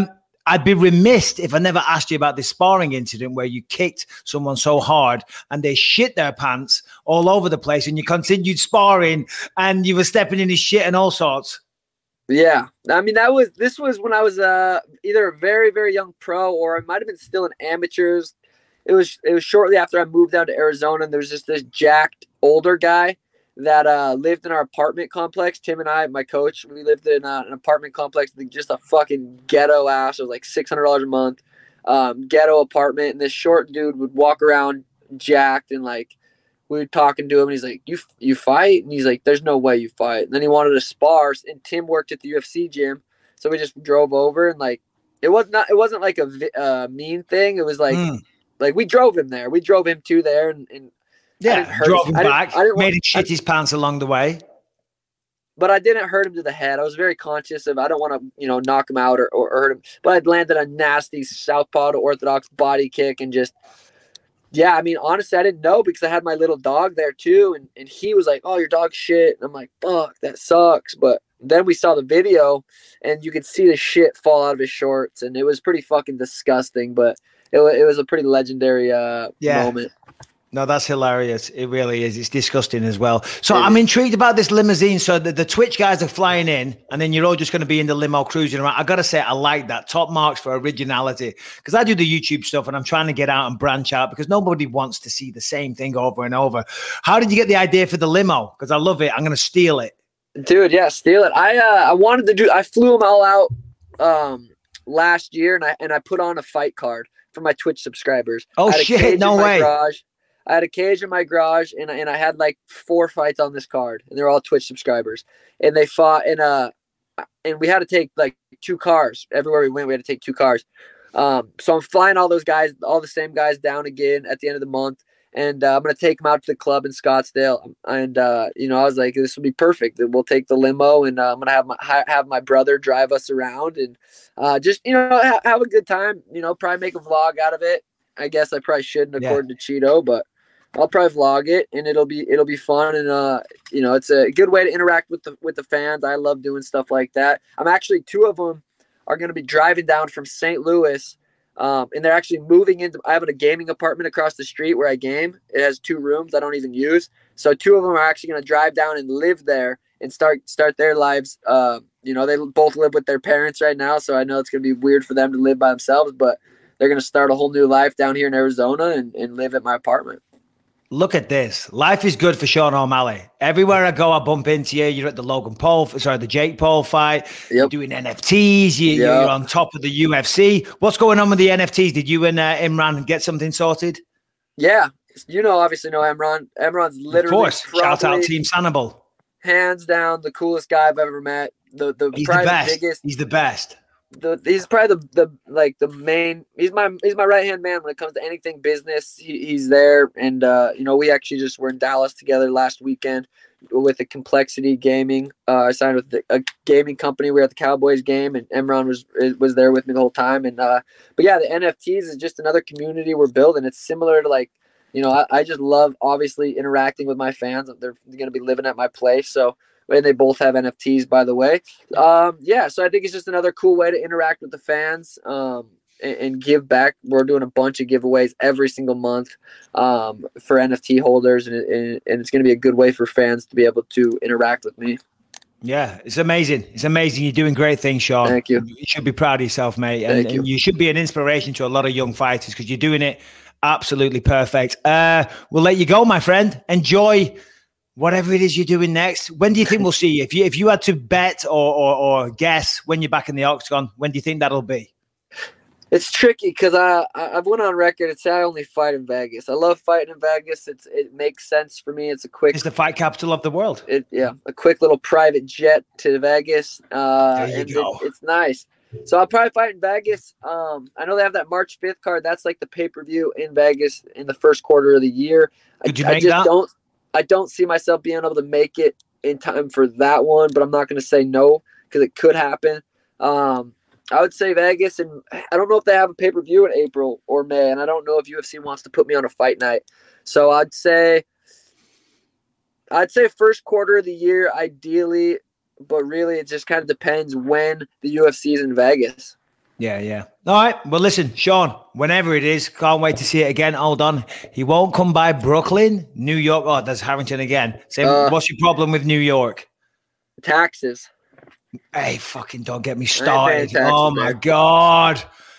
I'd be remiss if I never asked you about this sparring incident where you kicked someone so hard and they shit their pants all over the place and you continued sparring and you were stepping in his shit and all sorts. Yeah. I mean, this was when I was either a very, very young pro or I might have been still in amateurs. It was shortly after I moved down to Arizona, and there was just this jacked older guy that lived in our apartment complex. Tim and I, my coach, we lived in an apartment complex, just a fucking ghetto ass. It was like $600 a month, ghetto apartment. And this short dude would walk around jacked, and like we were talking to him, and he's like, "You fight?" And he's like, "There's no way you fight." And then he wanted to spar, and Tim worked at the UFC gym, so we just drove over, and like it wasn't like a mean thing. It was like like we drove him there. We drove him to there, and yeah, drove him back. Made him shit his pants along the way. But I didn't hurt him to the head. I was very conscious of I don't want to, knock him out or hurt him. But I'd landed a nasty southpaw to orthodox body kick and just, yeah, I mean, honestly, I didn't know because I had my little dog there too. And he was like, "Oh, your dog's shit." And I'm like, "Fuck, that sucks." But then we saw the video and you could see the shit fall out of his shorts. And it was pretty fucking disgusting. But it was a pretty legendary moment. No, that's hilarious. It really is. It's disgusting as well. So I'm intrigued about this limousine. So the Twitch guys are flying in and then you're all just going to be in the limo cruising around. I got to say, I like that. Top marks for originality because I do the YouTube stuff and I'm trying to get out and branch out because nobody wants to see the same thing over and over. How did you get the idea for the limo? Because I love it. I'm going to steal it. Dude, yeah, steal it. I flew them all out last year and I put on a fight card for my Twitch subscribers. Oh, shit. No way. I had a cage in my garage, and I had like 4 fights on this card, and they're all Twitch subscribers. And they fought and we had to take like 2 cars everywhere we went. We had to take 2 cars. So I'm flying all those guys, all the same guys down again at the end of the month, and I'm gonna take them out to the club in Scottsdale. And I was like, this will be perfect. We'll take the limo, and I'm gonna have my brother drive us around, and just have a good time. Probably make a vlog out of it. I guess I probably shouldn't according to Cheeto, but I'll probably vlog it and it'll be fun. And, it's a good way to interact with the fans. I love doing stuff like that. I'm actually 2 of them are going to be driving down from St. Louis. And they're actually moving into, I have a gaming apartment across the street where I game. It has 2 rooms I don't even use. So 2 of them are actually going to drive down and live there and start their lives. They both live with their parents right now. So I know it's going to be weird for them to live by themselves, but they're going to start a whole new life down here in Arizona and live at my apartment. Look at this. Life is good for Sean O'Malley. Everywhere I go, I bump into you. You're at the Jake Paul fight. Yep. You're doing NFTs. You're on top of the UFC. What's going on with the NFTs? Did you and Imran get something sorted? Yeah. Obviously know Imran. Imran's literally, of course. Shout out Team Sanibel. Hands down, the coolest guy I've ever met. He's the best. He's the best. He's probably the main. He's my right hand man when it comes to anything business. He's there, and we actually just were in Dallas together last weekend with the Complexity Gaming. I signed with a gaming company. We were at the Cowboys game, and Emron was there with me the whole time. And but yeah, the NFTs is just another community we're building. It's similar to I just love obviously interacting with my fans. They're going to be living at my place, so. And they both have NFTs, by the way. So I think it's just another cool way to interact with the fans and give back. We're doing a bunch of giveaways every single month for NFT holders, and it's going to be a good way for fans to be able to interact with me. Yeah, it's amazing. It's amazing. You're doing great things, Sean. Thank you. You should be proud of yourself, mate. And you should be an inspiration to a lot of young fighters because you're doing it absolutely perfect. We'll let you go, my friend. Enjoy whatever it is you're doing next. When do you think we'll see you? If you had to bet or guess when you're back in the octagon, when do you think that'll be? It's tricky because I've went on record and said I only fight in Vegas. I love fighting in Vegas. It makes sense for me. It's the fight capital of the world. A quick little private jet to Vegas. There you go. It's nice. So I'll probably fight in Vegas. I know they have that March 5th card. That's like the pay-per-view in Vegas in the first quarter of the year. Could you make that? I don't see myself being able to make it in time for that one, but I'm not going to say no because it could happen. I would say Vegas, and I don't know if they have a pay-per-view in April or May, and I don't know if UFC wants to put me on a fight night. So I'd say first quarter of the year, ideally, but really it just kind of depends when the UFC is in Vegas. Yeah, yeah. All right. Well, listen, Sean, whenever it is, can't wait to see it again. Hold on. He won't come by Brooklyn, New York. Oh, there's Harrington again. So what's your problem with New York? Taxes. Hey, fucking don't get me started. Taxes, my God.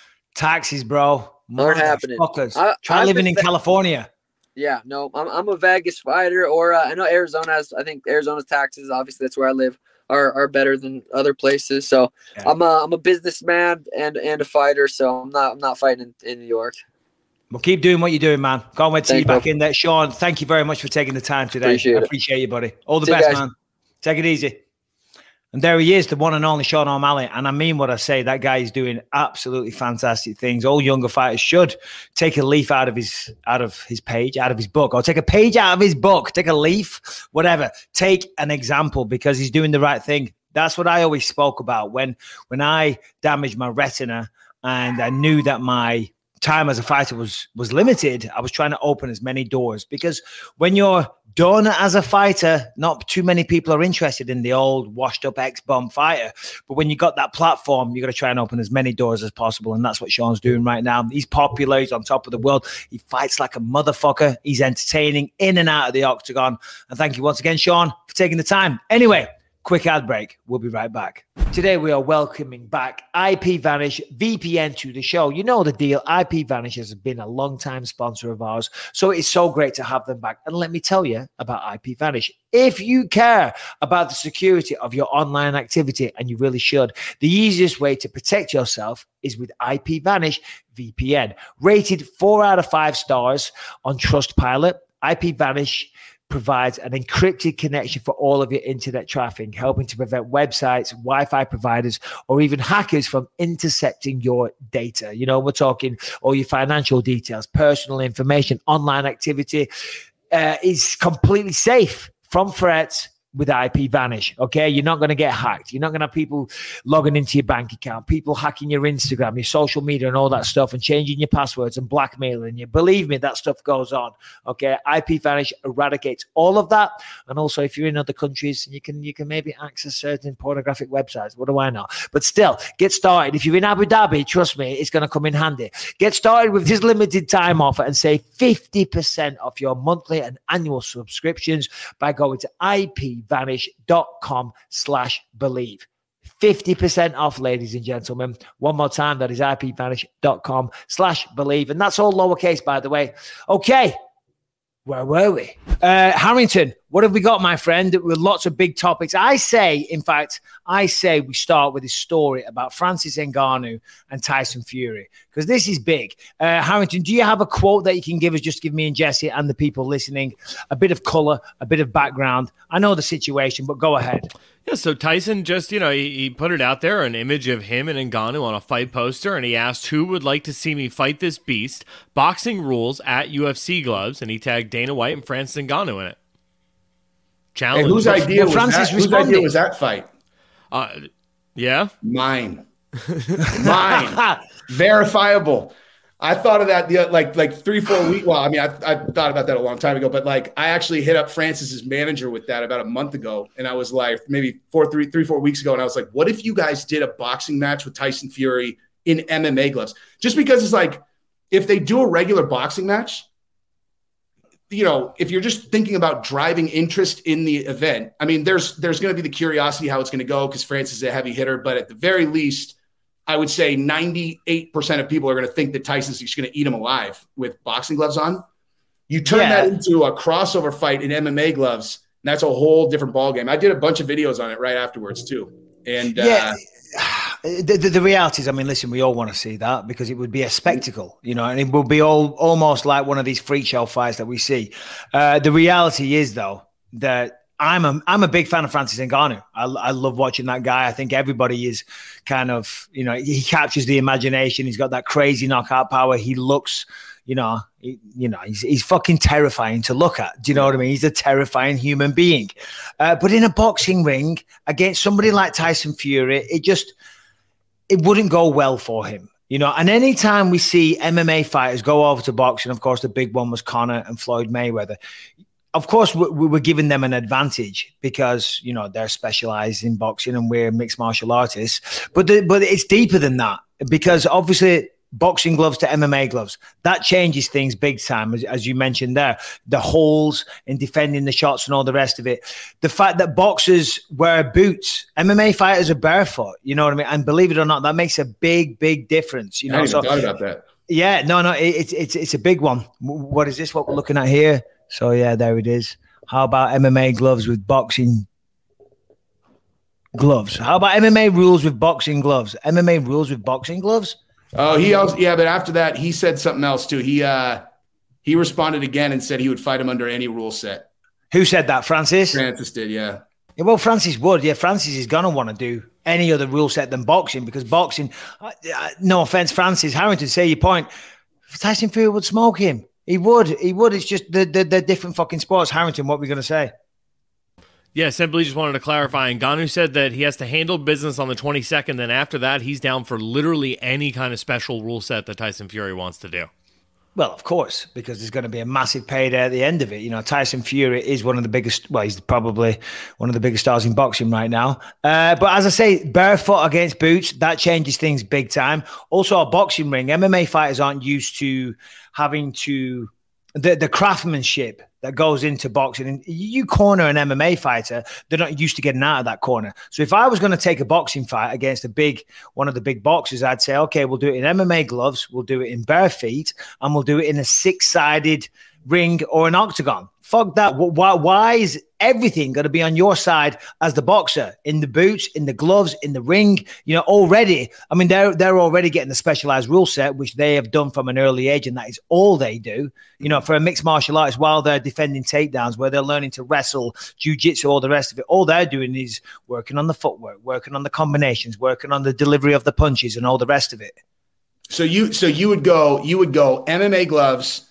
Taxes, bro. Aren't happening. Try living in California. Yeah, no, I'm a Vegas fighter, or I know Arizona has. I think Arizona's taxes, obviously that's where I live, are better than other places. So yeah. I'm a businessman and a fighter. So I'm not fighting in New York. Well, keep doing what you're doing, man. Can't wait to see you back in there, Sean. Thank you very much for taking the time today. Appreciate you, buddy. All the best, man. Take it easy. And there he is, the one and only Sean O'Malley. And I mean what I say, that guy is doing absolutely fantastic things. All younger fighters should take a leaf out of his page, out of his book, or take a page out of his book, take a leaf, whatever. Take an example, because he's doing the right thing. That's what I always spoke about when I damaged my retina and I knew that my time as a fighter was limited. I was trying to open as many doors, because when you're done as a fighter, not too many people are interested in the old washed up ex-bomb fighter. But when you got that platform, you got to try and open as many doors as possible. And that's what Sean's doing right now. He's popular. He's on top of the world. He fights like a motherfucker. He's entertaining in and out of the octagon. And thank you once again, Sean, for taking the time. Anyway, quick ad break. We'll be right back. Today, we are welcoming back IPVanish VPN to the show. You know the deal. IPVanish has been a long-time sponsor of ours, so it's so great to have them back. And let me tell you about IPVanish. If you care about the security of your online activity, and you really should, the easiest way to protect yourself is with IPVanish VPN. Rated 4 out of 5 stars on Trustpilot, IPVanish provides an encrypted connection for all of your internet traffic, helping to prevent websites, Wi-Fi providers, or even hackers from intercepting your data. You know, we're talking all your financial details, personal information, online activity is completely safe from threats with IPVanish, okay? You're not going to get hacked. You're not going to have people logging into your bank account, people hacking your Instagram, your social media and all that stuff, and changing your passwords and blackmailing you. Believe me, that stuff goes on, okay? IPVanish eradicates all of that. And also, if you're in other countries, you can maybe access certain pornographic websites. What do I know? But still, get started. If you're in Abu Dhabi, trust me, it's going to come in handy. Get started with this limited time offer and save 50% off your monthly and annual subscriptions by going to ipvanish.com/believe. 50% off, ladies and gentlemen. One more time, that is ipvanish.com/believe. And that's all lowercase, by the way. Okay, where were we? Harrington, what have we got, my friend? With lots of big topics. I say we start with this story about Francis Ngannou and Tyson Fury, because this is big. Harrington, do you have a quote that you can give us? Just give me and Jesse and the people listening a bit of color, a bit of background. I know the situation, but go ahead. Yeah, so Tyson just, he put it out there, an image of him and Ngannou on a fight poster, and he asked, who would like to see me fight this beast? Boxing rules at UFC gloves, and he tagged Dana White and Francis Ngannou in it. Challenge. Hey, whose idea was that? Whose idea was that fight? Yeah? Mine. Verifiable. I thought of that like 3-4 weeks. Well, I mean, I thought about that a long time ago, but like I actually hit up Francis's manager with that about a month ago, and I was like, maybe 3-4 weeks ago, and I was like, what if you guys did a boxing match with Tyson Fury in MMA gloves? Just because it's like, if they do a regular boxing match, if you're just thinking about driving interest in the event, I mean, there's going to be the curiosity how it's going to go because Francis is a heavy hitter, but at the very least, I would say 98% of people are going to think that Tyson's just going to eat him alive with boxing gloves on. You turn that into a crossover fight in MMA gloves, and that's a whole different ballgame. I did a bunch of videos on it right afterwards too. And the reality is, I mean, listen, we all want to see that because it would be a spectacle, and it will be almost like one of these freak show fights that we see. The reality is, though, that I'm a big fan of Francis Ngannou. I love watching that guy. I think everybody is kind of, he captures the imagination. He's got that crazy knockout power. He looks, he's fucking terrifying to look at. Do you know what I mean? He's a terrifying human being. But in a boxing ring against somebody like Tyson Fury, it wouldn't go well for him. And anytime we see MMA fighters go over to boxing, of course, the big one was Conor and Floyd Mayweather. Of course, we were giving them an advantage because, they're specialized in boxing and we're mixed martial artists. But it's deeper than that. because obviously boxing gloves to MMA gloves, that changes things big time, as you mentioned there. The holes in defending the shots and all the rest of it. The fact that boxers wear boots, MMA fighters are barefoot, you know what I mean? And believe it or not, that makes a big, big difference. You know, I hadn't even thought about that. Yeah, no, it's a big one. What is this? What we're looking at here? So yeah, there it is. How about MMA gloves with boxing gloves? How about MMA rules with boxing gloves? MMA rules with boxing gloves? Oh, he also, yeah, but after that, he said something else too. He responded again and said he would fight him under any rule set. Who said that? Francis? Francis did, yeah. Yeah, well, Francis would. Yeah, Francis is going to want to do any other rule set than boxing, because boxing, no offense, Francis Harrington, say your point. Tyson Fury would smoke him. He would. It's just the different fucking sports. Harrington, what were we going to say? Yeah, simply just wanted to clarify. Ngannou said that he has to handle business on the 22nd. Then after that, he's down for literally any kind of special rule set that Tyson Fury wants to do. Well, of course, because there's going to be a massive payday at the end of it. You know, Tyson Fury is one of the biggest, well, he's probably one of the biggest stars in boxing right now. But as I say, barefoot against boots, that changes things big time. Also, a boxing ring, MMA fighters aren't used to having to, the craftsmanship that goes into boxing. And you corner an MMA fighter, they're not used to getting out of that corner. So if I was going to take a boxing fight against one of the big boxers, I'd say, okay, we'll do it in MMA gloves, we'll do it in bare feet, and we'll do it in a 6-sided ring or an octagon. Fuck that. Why is everything going to be on your side as the boxer? In the boots, in the gloves, in the ring, you know, already. I mean, they're already getting the specialized rule set, which they have done from an early age, and that is all they do. You know, for a mixed martial artist, while they're defending takedowns, where they're learning to wrestle, jiu-jitsu, all the rest of it, all they're doing is working on the footwork, working on the combinations, working on the delivery of the punches and all the rest of it. So you would go MMA gloves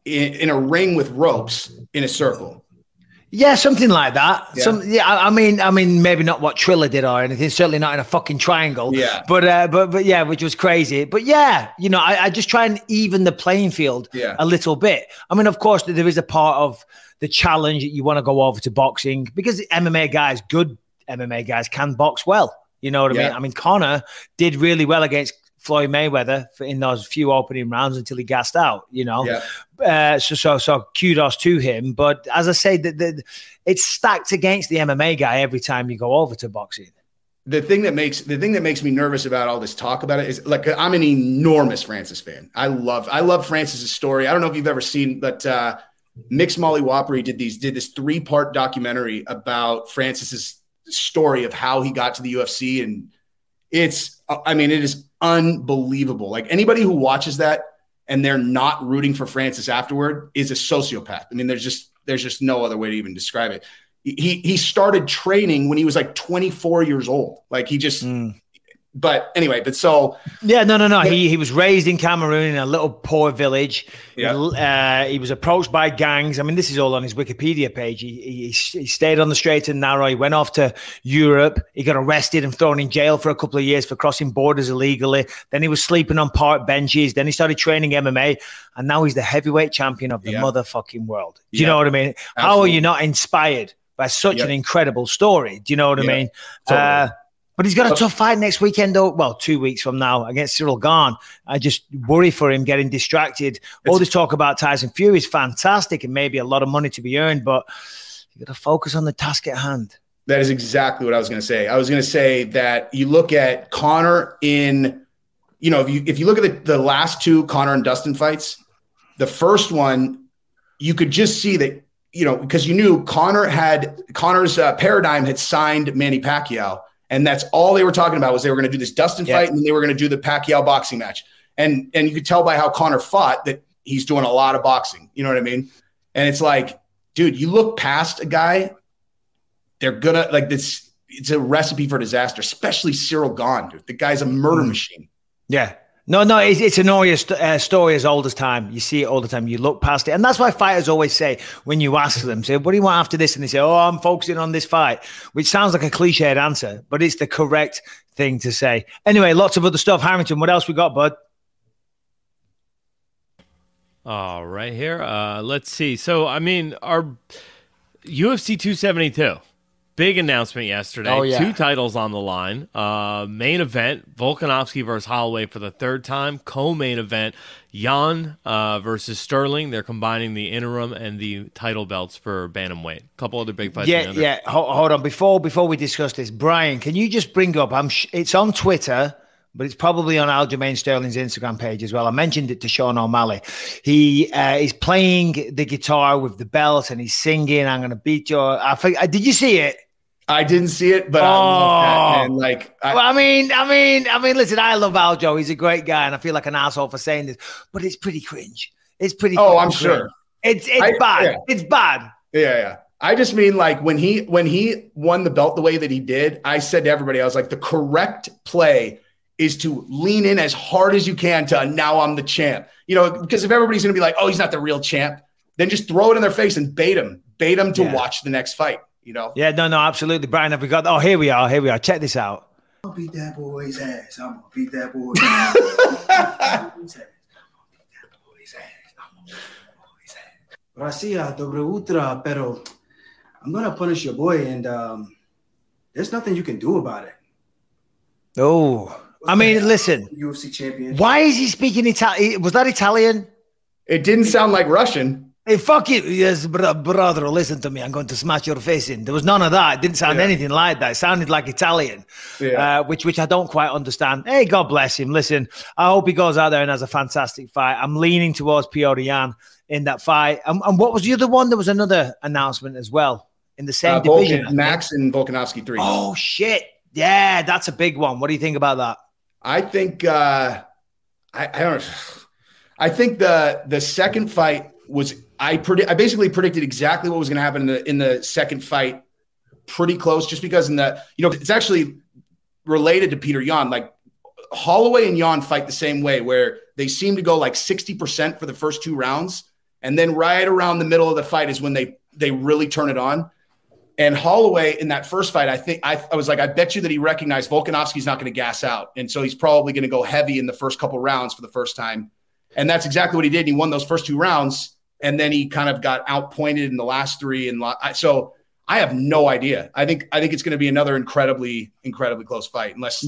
in a ring with ropes in a circle. Yeah, something like that. Yeah. I mean, maybe not what Triller did or anything. Certainly not in a fucking triangle. Yeah. But yeah, which was crazy. But yeah, you know, I just try and even the playing field a little bit. I mean, of course, there is a part of the challenge that you want to go over to boxing, because MMA guys, good MMA guys, can box well. You know what I mean? I mean, Conor did really well against Floyd Mayweather in those few opening rounds until he gassed out, you know. So kudos to him. But as I say, it's stacked against the MMA guy every time you go over to boxing. The thing that makes me nervous about all this talk about it is, like, I'm an enormous Francis fan. I love Francis's story. I don't know if you've ever seen, but Mix Molly Wapri did this 3-part documentary about Francis's story of how he got to the UFC, and it is unbelievable. Like, anybody who watches that and they're not rooting for Francis afterward is a sociopath. I mean, there's just no other way to even describe it. He started training when he was like 24 years old. Like, he just, but anyway, yeah, no. He was raised in Cameroon in a little poor village. Yeah. He was approached by gangs. I mean, this is all on his Wikipedia page. He stayed on the straight and narrow. He went off to Europe. He got arrested and thrown in jail for a couple of years for crossing borders illegally. Then he was sleeping on park benches. Then he started training MMA, and now he's the heavyweight champion of the motherfucking world. Do you know what I mean? Absolutely. How are you not inspired by such an incredible story? Do you know what I mean? Totally. But he's got a tough fight next weekend, though. Well, 2 weeks from now against Cyril Gane. I just worry for him getting distracted. All this talk about Tyson Fury is fantastic and maybe a lot of money to be earned, but you got to focus on the task at hand. That is exactly what I was going to say. I was going to say that you look at Conor in, you know, if you look at the last 2 Conor and Dustin fights, the first one, you could just see that, you know, because you knew Connor's paradigm had signed Manny Pacquiao. And that's all they were talking about, was they were going to do this Dustin fight, and then they were going to do the Pacquiao boxing match. And you could tell by how Conor fought that he's doing a lot of boxing. You know what I mean? And it's like, dude, you look past a guy, they're gonna, like, this. It's a recipe for disaster, especially Cyril Gane, dude. The guy's a murder machine. Yeah. No, it's an story as old as time. You see it all the time. You look past it. And that's why fighters always say, when you ask them, say, what do you want after this? And they say, oh, I'm focusing on this fight, which sounds like a cliched answer, but it's the correct thing to say. Anyway, lots of other stuff. Harrington, what else we got, bud? All right, here. Let's see. So, I mean, our UFC 272. big announcement yesterday. Oh, yeah. 2 titles on the line. Main event, Volkanovski versus Holloway for the 3rd time. Co-main event, Jan versus Sterling. They're combining the interim and the title belts for bantamweight. A couple other big fights. Yeah. Hold on. Before we discuss this, Brian, can you just bring up? It's on Twitter, but it's probably on Aljamain Sterling's Instagram page as well. I mentioned it to Sean O'Malley. He is playing the guitar with the belt and he's singing, "I'm going to beat you." Did you see it? I didn't see it, but I love that. And listen, I love Aljo. He's a great guy, and I feel like an asshole for saying this, but it's pretty cringe. It's pretty. Oh, I'm cringe. sure. It's bad. Yeah. It's bad. Yeah. I just mean, like, when he won the belt the way that he did, I said to everybody, I was like, the correct play is to lean in as hard as you can to now I'm the champ. Because if everybody's going to be like, oh, he's not the real champ, then just throw it in their face and bait him to watch the next fight. Yeah, no, absolutely. Brian, have we got, here we are. Check this out. I'll beat that boy's ass. I'm going to beat that boy's ass. Gracias, dobre ultra, pero I'm going to punish your boy, and there's nothing you can do about it. Oh, listen. UFC champion. Why is he speaking Italian? Was that Italian? It didn't sound like Russian. Hey, fuck you. Yes, brother, listen to me. I'm going to smash your face in. There was none of that. It didn't sound anything like that. It sounded like Italian, which I don't quite understand. Hey, God bless him. Listen, I hope he goes out there and has a fantastic fight. I'm leaning towards Petr Yan in that fight. And what was the other one? There was another announcement as well in the same division. Max and Volkanovski 3. Oh, shit. Yeah, that's a big one. What do you think about that? I think I don't know. I think the second fight was I basically predicted exactly what was going to happen in the second fight, pretty close, just because it's actually related to Petr Yan. Like, Holloway and Yan fight the same way, where they seem to go like 60% for the first 2 rounds, and then right around the middle of the fight is when they really turn it on. And Holloway in that first fight, I think I was like, I bet you that he recognized Volkanovski's not going to gas out. And so he's probably going to go heavy in the first couple rounds for the first time. And that's exactly what he did. He won those first 2 rounds, and then he kind of got outpointed in the last 3. And so I have no idea. I think it's going to be another incredibly, incredibly close fight. Unless,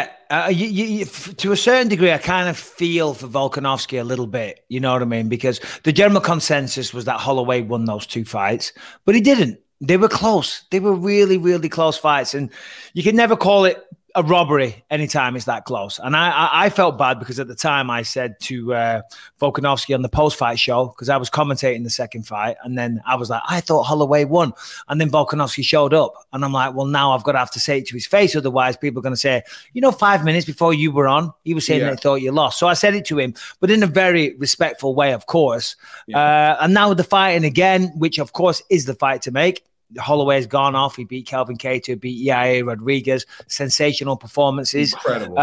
to a certain degree, I kind of feel for Volkanovski a little bit. You know what I mean? Because the general consensus was that Holloway won those 2 fights, but he didn't. They were close. They were really, really close fights. And you can never call it a robbery anytime it's that close. And I felt bad because at the time I said to Volkanovski on the post-fight show, because I was commentating the second fight, and then I was like, I thought Holloway won. And then Volkanovski showed up. And I'm like, well, now I've got to have to say it to his face. Otherwise, people are going to say, 5 minutes before you were on, he was saying they thought you lost. So I said it to him, but in a very respectful way, of course. And now with the fighting again, which of course is the fight to make, Holloway's gone off. He beat Kelvin Cater, beat Yair Rodriguez. Sensational performances. Incredible.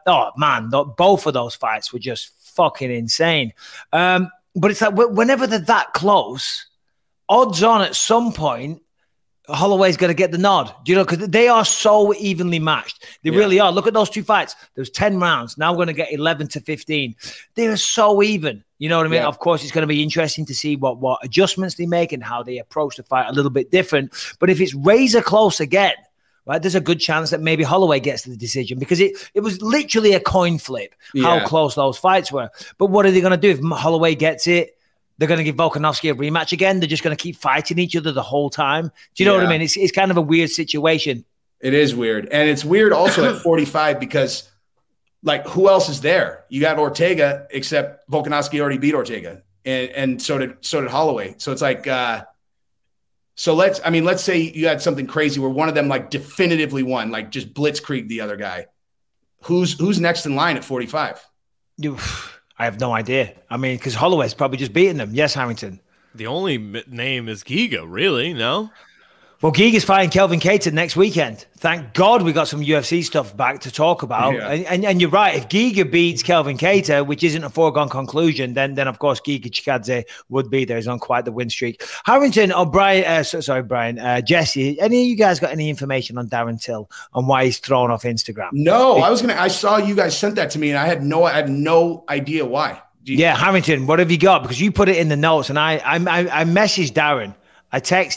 Both of those fights were just fucking insane. But it's like whenever they're that close, odds on at some point, Holloway's going to get the nod. Do you know? Because they are so evenly matched. They really are. Look at those 2 fights. There was 10 rounds. Now we're going to get 11 to 15. They are so even. You know what I mean? Yeah. Of course, it's going to be interesting to see what adjustments they make and how they approach the fight a little bit different. But if it's razor close again, right, there's a good chance that maybe Holloway gets the decision, because it was literally a coin flip how close those fights were. But what are they going to do if Holloway gets it? They're going to give Volkanovski a rematch again. They're just going to keep fighting each other the whole time. Do you know what I mean? It's kind of a weird situation. It is weird. And it's weird also at 45 because, like, who else is there? You got Ortega, except Volkanovski already beat Ortega. And so did Holloway. So it's like, so let's say you had something crazy where one of them like definitively won, like just blitzkrieg the other guy. Who's next in line at 45? I have no idea. I mean, because Holloway's probably just beating them. Yes, Harrington. The only name is Giga, really? No? Well, Giga's fighting Kelvin Cater next weekend. Thank God we got some UFC stuff back to talk about. Yeah. And you're right. If Giga beats Kelvin Cater, which isn't a foregone conclusion, then of course Giga Chikadze would be there. He's on quite the win streak. Harrington or Brian, Jesse, any of you guys got any information on Darren Till and why he's thrown off Instagram? No, I saw you guys sent that to me and I had no idea why. Harrington, what have you got? Because you put it in the notes and I messaged Darren. I text him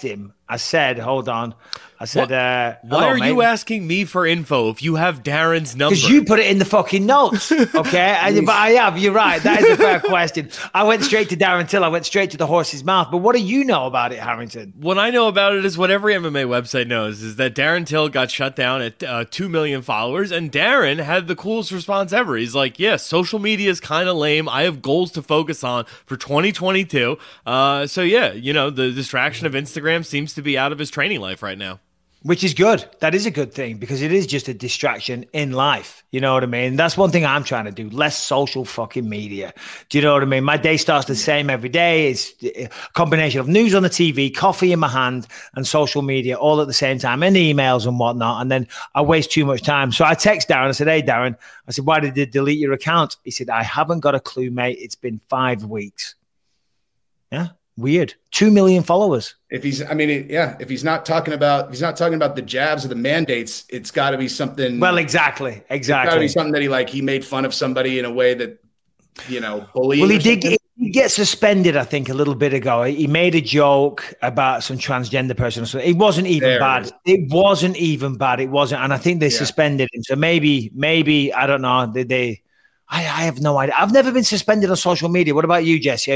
I said, hold on. I said, why are you asking me for info if you have Darren's number? Because you put it in the fucking notes, okay? But I have. You're right. That is a fair question. I went straight to Darren Till. I went straight to the horse's mouth. But what do you know about it, Harrington? What I know about it is what every MMA website knows, is that Darren Till got shut down at 2 million followers, and Darren had the coolest response ever. He's like, yeah, social media is kind of lame. I have goals to focus on for 2022. So, yeah, the distraction of Instagram seems to be out of his training life right now. Which is good. That is a good thing because it is just a distraction in life. You know what I mean? That's one thing I'm trying to do. Less social fucking media. Do you know what I mean? My day starts the same every day. It's a combination of news on the TV, coffee in my hand, and social media all at the same time, and emails and whatnot. And then I waste too much time. So I text Darren. I said, hey, Darren. I said, why did you delete your account? He said, I haven't got a clue, mate. It's been 5 weeks. Yeah. Weird. 2 million followers. If he's not talking about the jabs or the mandates, it's got to be something. Well, exactly. It's got to be something that he made fun of somebody in a way that, bullying. Well, he did get suspended, I think, a little bit ago. He made a joke about some transgender person. So it wasn't even bad. It wasn't even bad. It wasn't, and I think they suspended him. So maybe I don't know. I have no idea. I've never been suspended on social media. What about you, Jesse?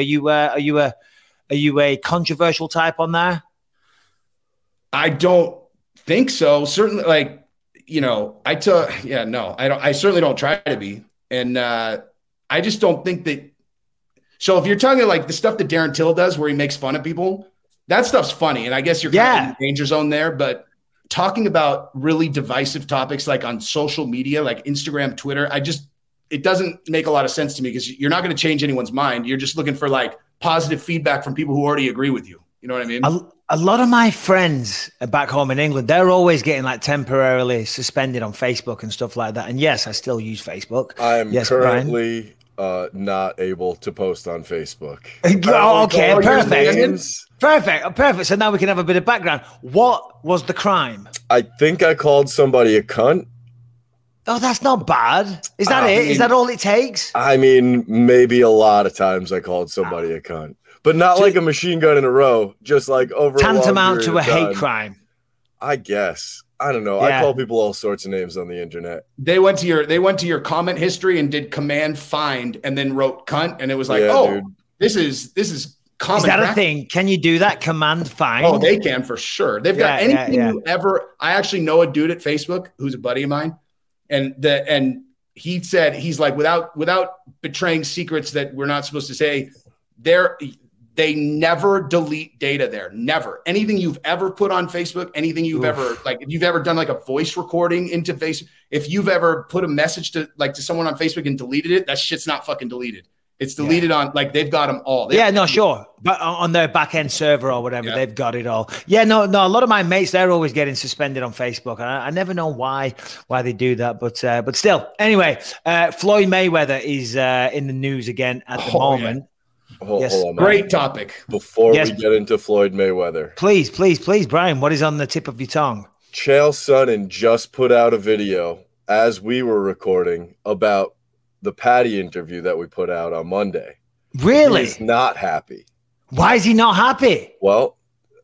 Are you a controversial type on there? I don't think so. Certainly, no. I certainly don't try to be. And I just don't think that. So if you're talking the stuff that Darren Till does where he makes fun of people, that stuff's funny. And I guess you're kind of in the danger zone there. But talking about really divisive topics on social media, like Instagram, Twitter, it doesn't make a lot of sense to me because you're not going to change anyone's mind. You're just looking for positive feedback from people who already agree with you. You know what I mean? A lot of my friends back home in England, they're always getting temporarily suspended on Facebook and stuff like that. And yes, I still use Facebook. I'm currently not able to post on Facebook. Okay, perfect. So now we can have a bit of background. What was the crime? I think I called somebody a cunt. Oh, that's not bad. Is that it? Is that all it takes? I mean, maybe a lot of times I called somebody a cunt, but not like a machine gun in a row, just over tantamount to a hate crime. I guess. I don't know. Yeah. I call people all sorts of names on the internet. They went to your comment history and did command find and then wrote cunt, and it was dude. this is common. Is that a thing? Can you do that? Command find? Oh, they can for sure. They've got anything you ever. I actually know a dude at Facebook who's a buddy of mine. And he said, he's without betraying secrets that we're not supposed to say, they never delete data there. Never. Anything you've ever put on Facebook, anything you've ever, if you've ever done a voice recording into Facebook, if you've ever put a message to someone on Facebook and deleted it, that shit's not fucking deleted. It's deleted on, they've got them all. Sure. But on their back end server or whatever, they've got it all. Yeah, no. A lot of my mates, they're always getting suspended on Facebook. And I never know why they do that. But still, anyway, Floyd Mayweather is in the news again at the moment. Hold on, great topic. Before we get into Floyd Mayweather. Please, Brian, what is on the tip of your tongue? Chael Sonnen just put out a video as we were recording about the Patty interview that we put out on Monday. Really? He's not happy. Why is he not happy? Well,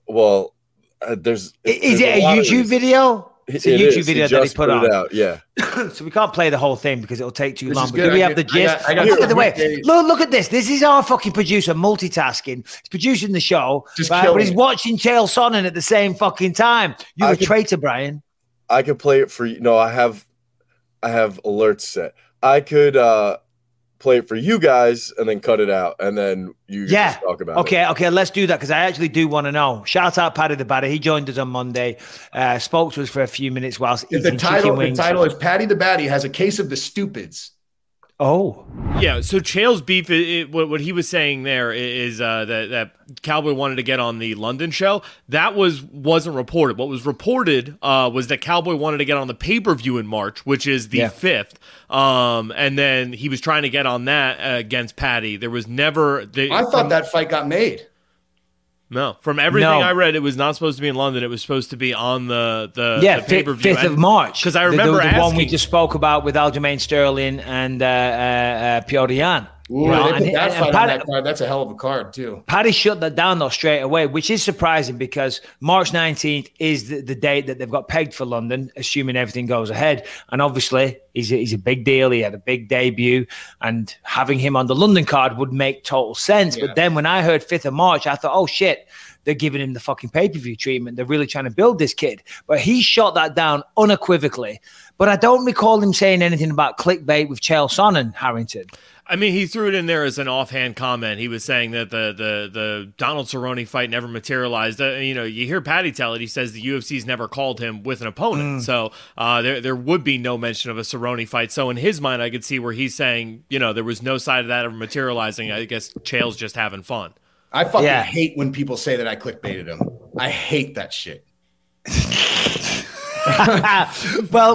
there's it a YouTube video? It's a YouTube video that he put on. Yeah. So we can't play the whole thing because it'll take too long. But do we have the gist? By the way, look at this. This is our fucking producer multitasking. He's producing the show, but he's watching Chael Sonnen at the same fucking time. You're a traitor, Brian. I could play it for you. No, I have alerts set. I could play it for you guys and then cut it out, and then you just talk about it. Okay, let's do that because I actually do want to know. Shout out Paddy the Baddy. He joined us on Monday, spoke to us for a few minutes whilst eating chicken wings. The title is Paddy the Baddy has a case of the stupids. Oh. Yeah, so Chael's beef, what he was saying there is that Cowboy wanted to get on the London show. That wasn't reported. What was reported was that Cowboy wanted to get on the pay-per-view in March, which is the 5th. And then he was trying to get on that against Patty. There was never... I thought that fight got made. No, from everything I read, it was not supposed to be in London. It was supposed to be on the pay-per-view. 5th of March. Because I remember the one we just spoke about with Aljamain Sterling and Piotr Jan. Ooh, they put that fight on that card. That's a hell of a card, too. Paddy shut that down, though, straight away, which is surprising because March 19th is the date that they've got pegged for London, assuming everything goes ahead. And obviously, he's a big deal. He had a big debut, and having him on the London card would make total sense. Yeah. But then when I heard 5th of March, I thought, oh, shit, they're giving him the fucking pay-per-view treatment. They're really trying to build this kid. But he shot that down unequivocally. But I don't recall him saying anything about clickbait with Chael Sonnen, Harrington. I mean, he threw it in there as an offhand comment. He was saying that the Donald Cerrone fight never materialized. You hear Paddy tell it. He says the UFC's never called him with an opponent. So there would be no mention of a Cerrone fight. So in his mind, I could see where he's saying, there was no side of that ever materializing. I guess Chael's just having fun. I fucking hate when people say that I clickbaited him. I hate that shit. well.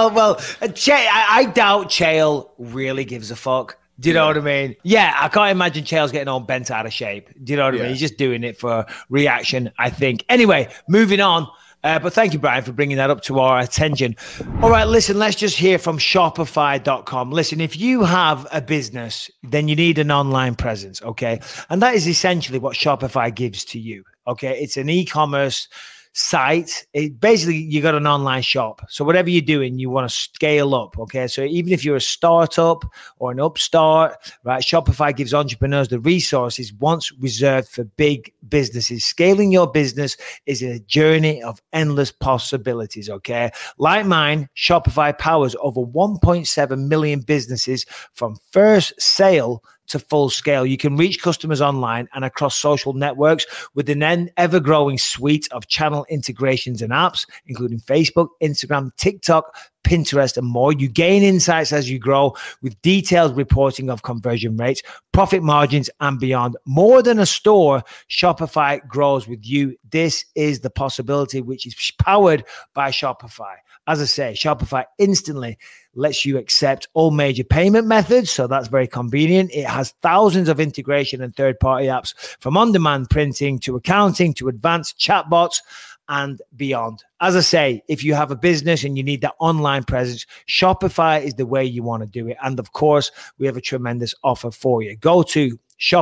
I doubt Chael really gives a fuck. Do you know what I mean? Yeah, I can't imagine Chael's getting all bent out of shape. Do you know what I mean? He's just doing it for reaction, I think. Anyway, moving on. But thank you, Brian, for bringing that up to our attention. All right, listen, let's just hear from Shopify.com. Listen, if you have a business, then you need an online presence, okay? And that is essentially what Shopify gives to you, okay? It's an e-commerce site. Basically, you got an online shop. So whatever you're doing, you want to scale up, okay? So even if you're a startup or an upstart, right, Shopify gives entrepreneurs the resources once reserved for big businesses. Scaling your business is a journey of endless possibilities, okay? Like mine, Shopify powers over 1.7 million businesses from first sale to full scale. You can reach customers online and across social networks with an ever-growing suite of channel integrations and apps, including Facebook, Instagram, TikTok, Pinterest, and more. You gain insights as you grow with detailed reporting of conversion rates, profit margins, and beyond. More than a store, Shopify grows with you. This is the possibility, which is powered by Shopify. As I say, Shopify instantly lets you accept all major payment methods, so that's very convenient. It has thousands of integration and third-party apps, from on-demand printing to accounting to advanced chatbots and beyond. As I say, if you have a business and you need that online presence, Shopify is the way you want to do it. And of course, we have a tremendous offer for you. Go to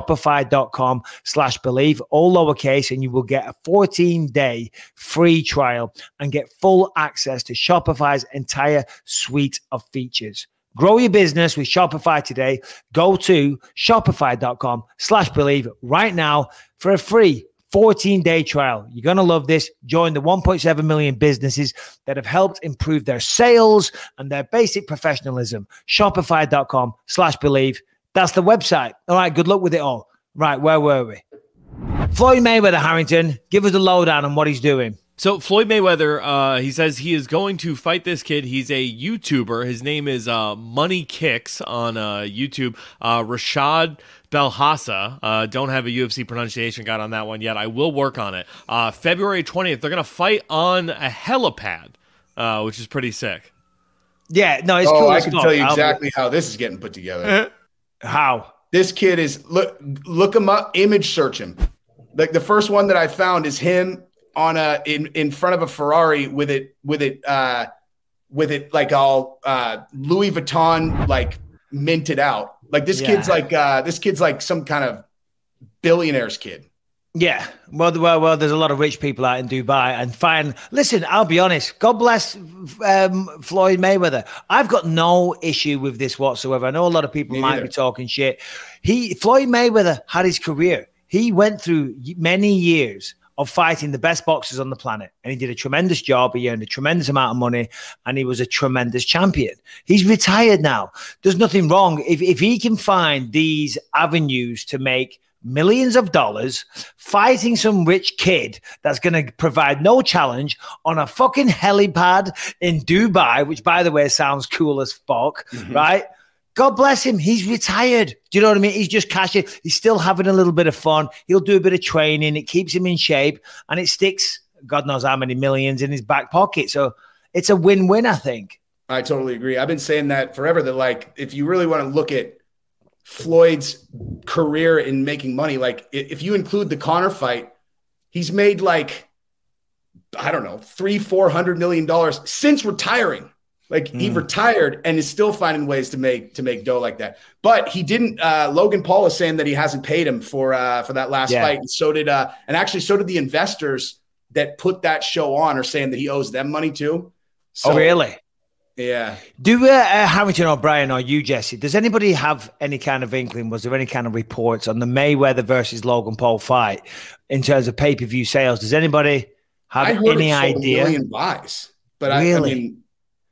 shopify.com/believe, all lowercase, and you will get a 14-day free trial and get full access to Shopify's entire suite of features. Grow your business with Shopify today. Go to shopify.com/believe right now for a free 14-day trial. You're going to love this. Join the 1.7 million businesses that have helped improve their sales and their basic professionalism. Shopify.com/believe. That's the website. All right, good luck with it all. Right, where were we? Floyd Mayweather, Harrington, give us the lowdown on what he's doing. So Floyd Mayweather, he says he is going to fight this kid. He's a YouTuber. His name is Money Kicks on YouTube. Rashad Belhassa. Don't have a UFC pronunciation guide on that one yet. I will work on it. February 20th, they're going to fight on a helipad, which is pretty sick. Yeah, no, it's cool. I can tell you exactly how this is getting put together. How? This kid is, look him up, image search him. Like the first one that I found is him on in front of a Ferrari with it like all Louis Vuitton like minted out. Like this kid's like some kind of billionaire's kid. Yeah, well, there's a lot of rich people out in Dubai and fine. Listen, I'll be honest. God bless Floyd Mayweather. I've got no issue with this whatsoever. I know a lot of people might be talking shit. Floyd Mayweather had his career. He went through many years of fighting the best boxers on the planet, and he did a tremendous job. He earned a tremendous amount of money, and he was a tremendous champion. He's retired now. There's nothing wrong if he can find these avenues to make millions of dollars fighting some rich kid that's going to provide no challenge on a fucking helipad in Dubai, which, by the way, sounds cool as fuck, right? God bless him. He's retired. Do you know what I mean? He's just cashing. He's still having a little bit of fun. He'll do a bit of training. It keeps him in shape, and it sticks God knows how many millions in his back pocket. So it's a win-win, I think. I totally agree. I've been saying that forever, that like, if you really want to look at Floyd's career in making money, like if you include the Conor fight, he's made like, I don't know, $300-400 million since retiring. Like he retired and is still finding ways to make dough like that. But he didn't. Logan Paul is saying that he hasn't paid him for that last fight, and so did the investors that put that show on are saying that he owes them money too. So, oh, really? Yeah. Do Harrington or Brian or you, Jesse, does anybody have any kind of inkling? Was there any kind of reports on the Mayweather versus Logan Paul fight in terms of pay-per-view sales? Does anybody have any idea? $1 million buys, but really? I mean,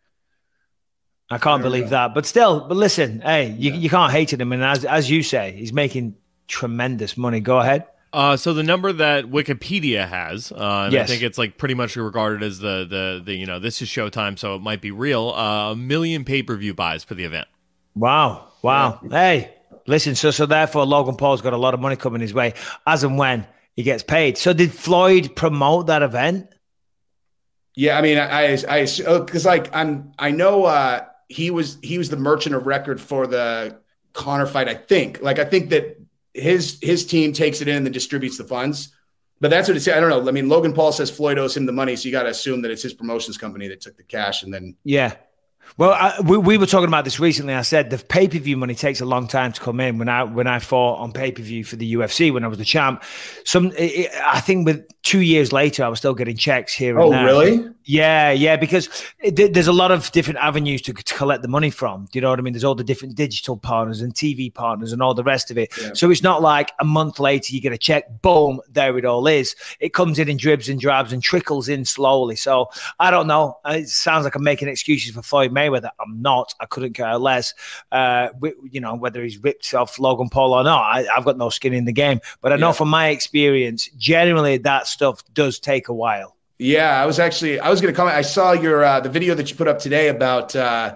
I can't believe that. But still, listen, hey, you can't hate him. And as you say, he's making tremendous money. Go ahead. So the number that Wikipedia has, and I think it's like pretty much regarded as the this is Showtime, so it might be real. 1 million pay-per-view buys for the event. Wow. Yeah. Hey, listen. So therefore, Logan Paul's got a lot of money coming his way as and when he gets paid. So did Floyd promote that event? Yeah, I mean, I because I know he was the merchant of record for the Conor fight. I think that his team takes it in and then distributes the funds, but that's what it's. I don't know. I mean, Logan Paul says Floyd owes him the money, so you got to assume that it's his promotions company that took the cash and then. Yeah. Well, we were talking about this recently. I said the pay-per-view money takes a long time to come in. When I fought on pay-per-view for the UFC when I was the champ, I think with 2 years later, I was still getting checks here and there. Oh, really? Yeah, because there's a lot of different avenues to collect the money from. Do you know what I mean? There's all the different digital partners and TV partners and all the rest of it. Yeah. So it's not like a month later you get a check, boom, there it all is. It comes in dribs and drabs and trickles in slowly. So I don't know. It sounds like I'm making excuses for Floyd Mayweather. I'm not. I couldn't care less. Whether he's ripped off Logan Paul or not, I've got no skin in the game. But I know from my experience, generally that stuff does take a while. Yeah, I was going to comment. I saw your the video that you put up today about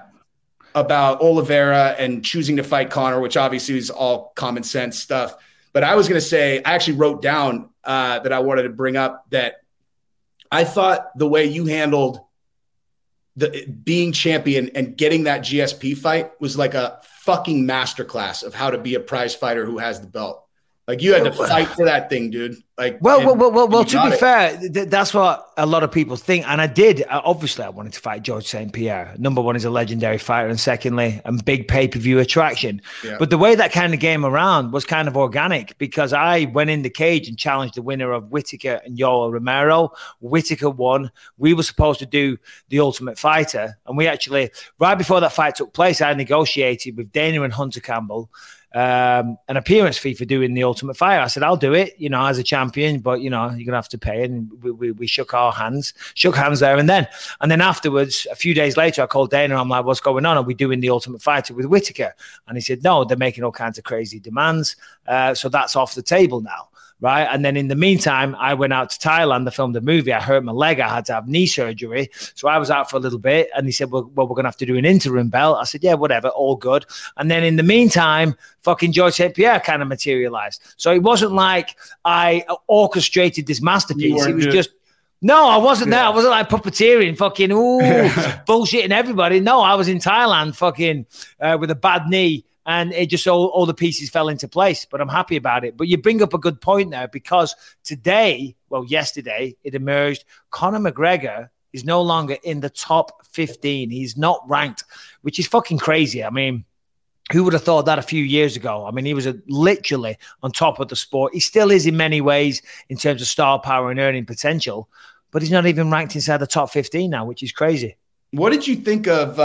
Oliveira and choosing to fight Conor, which obviously is all common sense stuff. But I was going to say, I actually wrote down that I wanted to bring up that I thought the way you handled the being champion and getting that GSP fight was like a fucking masterclass of how to be a prize fighter who has the belt. Like you had to fight for that thing, dude. Like, well. To be fair, that's what a lot of people think, and I did. Obviously, I wanted to fight George St. Pierre. Number one, is a legendary fighter, and secondly, a big pay-per-view attraction. Yeah. But the way that kind of came around was kind of organic because I went in the cage and challenged the winner of Whittaker and Yoel Romero. Whittaker won. We were supposed to do the Ultimate Fighter, and we actually, right before that fight took place, I negotiated with Dana and Hunter Campbell an appearance fee for doing the Ultimate Fighter. I said, I'll do it, as a champion, but, you're going to have to pay. And we shook hands there. And then afterwards, a few days later, I called Dana. I'm like, what's going on? Are we doing the Ultimate Fighter with Whittaker? And he said, no, they're making all kinds of crazy demands. So that's off the table now. Right. And then in the meantime, I went out to Thailand. I filmed a movie. I hurt my leg. I had to have knee surgery. So I was out for a little bit. And he said, well, we're going to have to do an interim belt. I said, yeah, whatever. All good. And then in the meantime, fucking George St. Pierre kind of materialized. So it wasn't like I orchestrated this masterpiece. It was just, no, I wasn't there. I wasn't like puppeteering, fucking, bullshitting everybody. No, I was in Thailand fucking with a bad knee. And it just all the pieces fell into place, but I'm happy about it. But you bring up a good point there because yesterday, it emerged Conor McGregor is no longer in the top 15. He's not ranked, which is fucking crazy. I mean, who would have thought that a few years ago? I mean, he was literally on top of the sport. He still is in many ways in terms of star power and earning potential, but he's not even ranked inside the top 15 now, which is crazy. What did you think of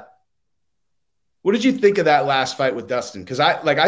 that last fight with Dustin? Because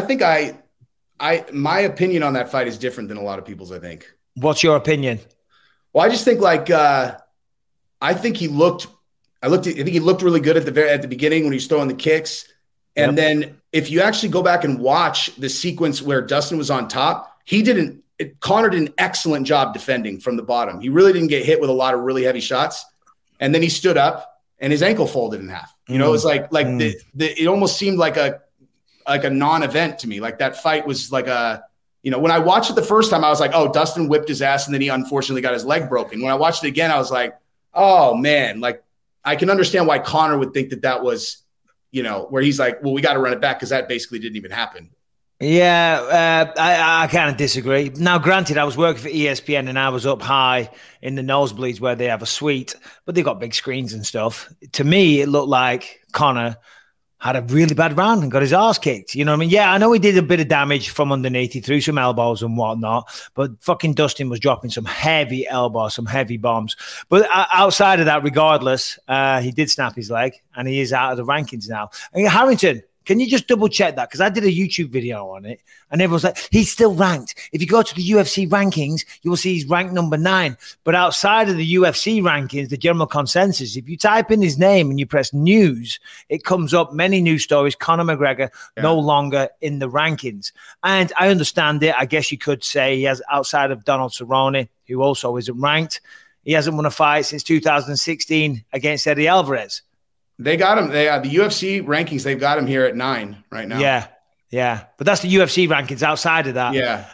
my opinion on that fight is different than a lot of people's, I think. What's your opinion? Well, I just think I think he looked really good at the beginning when he was throwing the kicks. And then if you actually go back and watch the sequence where Dustin was on top, Conor did an excellent job defending from the bottom. He really didn't get hit with a lot of really heavy shots. And then he stood up and his ankle folded in half. It was it almost seemed like a non-event to me. Like that fight was like when I watched it the first time, I was like, oh, Dustin whipped his ass and then he unfortunately got his leg broken. When I watched it again, I was like, oh man, like I can understand why Conor would think that was, where he's like, well, we got to run it back because that basically didn't even happen. Yeah, I kind of disagree. Now, granted, I was working for ESPN and I was up high in the nosebleeds where they have a suite, but they got big screens and stuff. To me, it looked like Conor had a really bad round and got his ass kicked. You know what I mean? Yeah, I know he did a bit of damage from underneath. He threw some elbows and whatnot, but fucking Dustin was dropping some heavy elbows, some heavy bombs. But outside of that, regardless, he did snap his leg and he is out of the rankings now. And Harrington, can you just double check that? Because I did a YouTube video on it and everyone's like, he's still ranked. If you go to the UFC rankings, you will see he's ranked number 9. But outside of the UFC rankings, the general consensus, if you type in his name and you press news, it comes up many news stories. Conor McGregor no longer in the rankings. And I understand it. I guess you could say he has, outside of Donald Cerrone, who also isn't ranked, he hasn't won a fight since 2016 against Eddie Alvarez. They got him. The UFC rankings, they've got him here at 9 right now. Yeah. But that's the UFC rankings. Outside of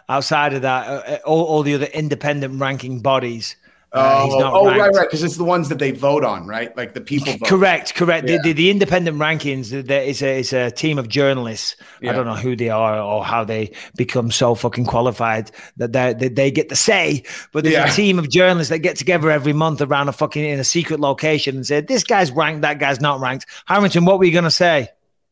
that, all the other independent ranking bodies. He's not ranked. Right. Because it's the ones that they vote on, right? Like the people vote. Correct. Yeah. The independent rankings, it's a team of journalists. Yeah. I don't know who they are or how they become so fucking qualified that they get to say, but there's a team of journalists that get together every month around in a secret location and say, this guy's ranked, that guy's not ranked. Harrington, what were you going to say?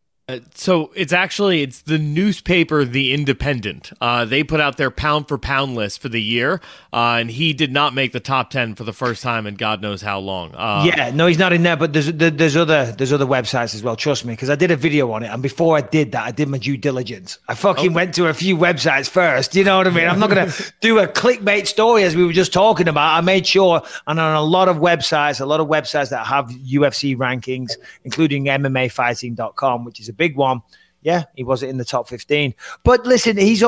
So it's the newspaper, The Independent. They put out their pound for pound list for the year, and he did not make the top 10 for the first time in God knows how long. No, he's not in there. But there's other websites as well. Trust me, because I did a video on it, and before I did that, I did my due diligence. I fucking went to a few websites first. You know what I mean? I'm not gonna do a clickbait story as we were just talking about. I made sure, and on a lot of websites that have UFC rankings, including MMAfighting.com, which is a big one. Yeah, he wasn't in the top 15. But listen, he's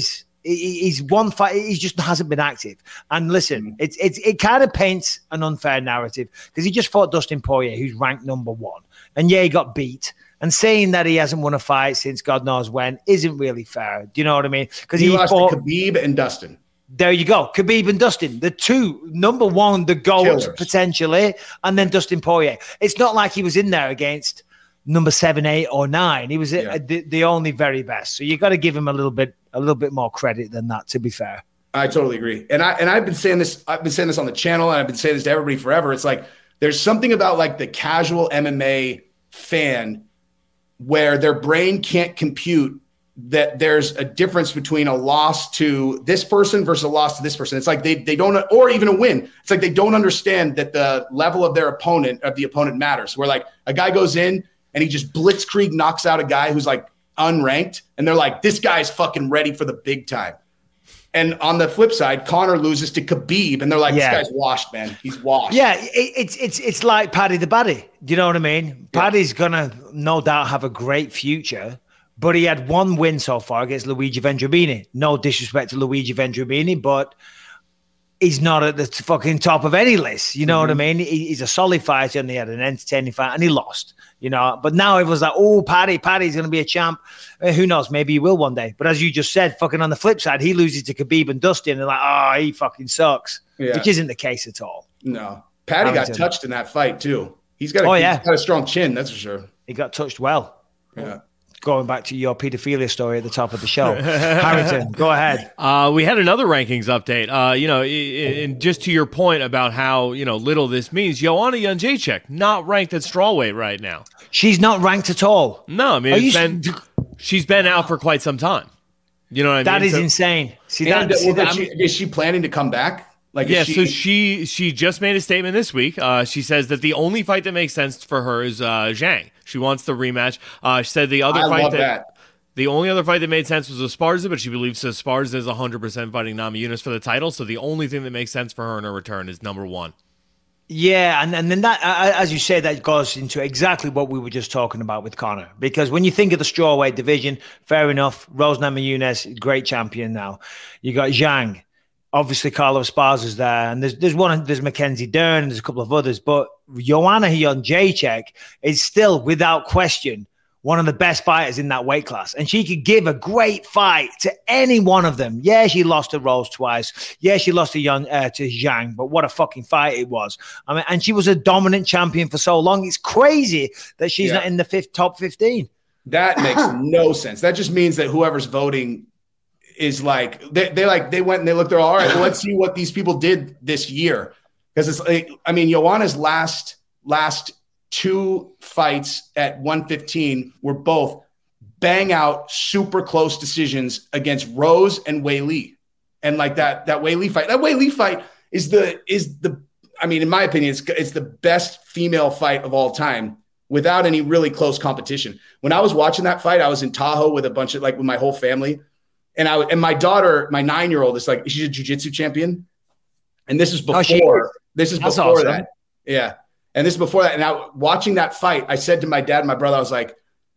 one fight. He just hasn't been active. And listen, it kind of paints an unfair narrative because he just fought Dustin Poirier, who's ranked number 1. And yeah, he got beat. And saying that he hasn't won a fight since God knows when isn't really fair. Do you know what I mean? Because he lost to Khabib and Dustin. There you go. Khabib and Dustin, the two, number 1, the GOAT potentially, and then Dustin Poirier. It's not like he was in there against number 7, 8, or 9. He was the only very best. So you got to give him a little bit more credit than that, to be fair. I totally agree. And I've been saying this. I've been saying this on the channel, and I've been saying this to everybody forever. It's like there's something about like the casual MMA fan where their brain can't compute that there's a difference between a loss to this person versus a loss to this person. It's like they don't, or even a win. It's like they don't understand that the level of the opponent matters. Where like a guy goes in and he just blitzkrieg knocks out a guy who's like unranked, and they're like, this guy's fucking ready for the big time. And on the flip side, Conor loses to Khabib, and they're like, this guy's washed, man. He's washed. Yeah, it's like Paddy the Baddy. Do you know what I mean? Yeah. Paddy's going to no doubt have a great future, but he had 1 win so far against Luigi Vendramini. No disrespect to Luigi Vendramini, but he's not at the fucking top of any list. You know what I mean? He's a solid fighter, and he had an entertaining fight, and he lost. You know, but now everyone's like, oh, Paddy's going to be a champ. Who knows? Maybe he will one day. But as you just said, fucking on the flip side, he loses to Khabib and Dustin, and they're like, oh, he fucking sucks, which isn't the case at all. No. Paddy got touched in that fight, too. He's got a strong chin, that's for sure. He got touched well. Yeah. Going back to your pedophilia story at the top of the show. Harrington, go ahead. We had another rankings update. And just to your point about how, little this means, Joanna Jędrzejczyk not ranked at strawweight right now. She's not ranked at all. No, I mean, she's been out for quite some time. You know what I mean? That is insane. Is she planning to come back? So she just made a statement this week. She says that the only fight that makes sense for her is Zhang. She wants the rematch. She said the only other fight that made sense was Esparza, but she believes Esparza is 100% fighting Namajunas for the title. So the only thing that makes sense for her in her return is number 1. Yeah, and then that, as you say, that goes into exactly what we were just talking about with Conor. Because when you think of the strawweight division, fair enough, Rose Namajunas, great champion now. You got Zhang. Obviously, Carlos Esparza's there, and there's Mackenzie Dern, and there's a couple of others, but Joanna Jędrzejczyk is still, without question, one of the best fighters in that weight class, and she could give a great fight to any one of them. Yeah, she lost to Rose twice. Yeah, she lost to Zhang, but what a fucking fight it was. I mean, and she was a dominant champion for so long. It's crazy that she's not in the top 15. That makes no sense. That just means that whoever's voting is like they went and they looked. They're all right. Well, let's see what these people did this year, because it's like, I mean, Joanna's last 2 fights at 115 were both bang out super close decisions against Rose and Weili, and like that Weili fight is the I mean, in my opinion, it's the best female fight of all time, without any really close competition. When I was watching that fight, I was in Tahoe with with my whole family. And my daughter, my 9-year-old, is like, she's a jiu-jitsu champion. And this is before, awesome. that. Yeah. And this is before that. And watching that fight, I said to my dad and my brother, I was like,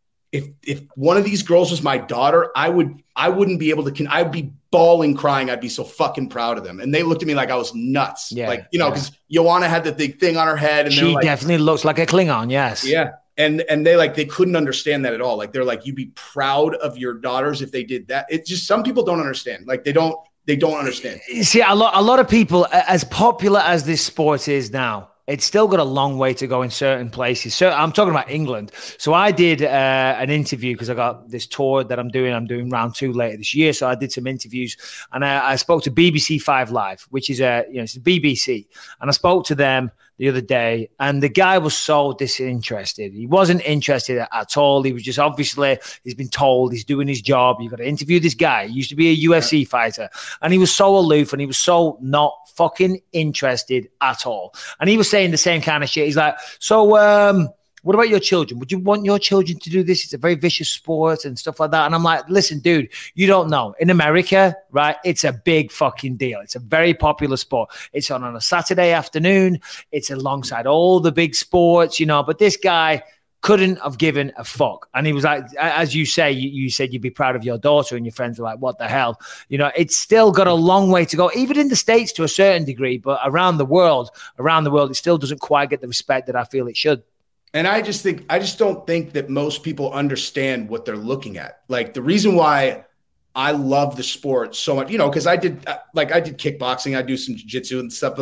if one of these girls was my daughter, I wouldn't be able to, I'd be bawling, crying. I'd be so fucking proud of them. And they looked at me like I was nuts. Yeah, like, because Joanna had the big thing on her head. And she definitely looks like a Klingon. Yes. Yeah. And they couldn't understand that at all. Like, they're like, you'd be proud of your daughters if they did that. It's just, some people don't understand. Like, they don't understand. See, a lot of people, as popular as this sport is now, it's still got a long way to go in certain places. So I'm talking about England. So I did an interview because I got this tour that I'm doing. I'm doing round 2 later this year. So I did some interviews, and I spoke to BBC 5 Live, which is it's the BBC. And I spoke to them the other day, and the guy was so disinterested. He wasn't interested at all. He was just, obviously, he's been told he's doing his job. You've got to interview this guy. He used to be a UFC fighter, and he was so aloof, and he was so not fucking interested at all. And he was saying the same kind of shit. He's like, so what about your children? Would you want your children to do this? It's a very vicious sport and stuff like that. And I'm like, listen, dude, you don't know. In America, right, it's a big fucking deal. It's a very popular sport. It's on a Saturday afternoon. It's alongside all the big sports, but this guy couldn't have given a fuck. And he was like, as you say, you said you'd be proud of your daughter, and your friends were like, what the hell? It's still got a long way to go, even in the States to a certain degree, but around the world, it still doesn't quite get the respect that I feel it should. And I just don't think that most people understand what they're looking at. Like, the reason why I love the sport so much, because I did kickboxing, I do some jiu-jitsu and stuff,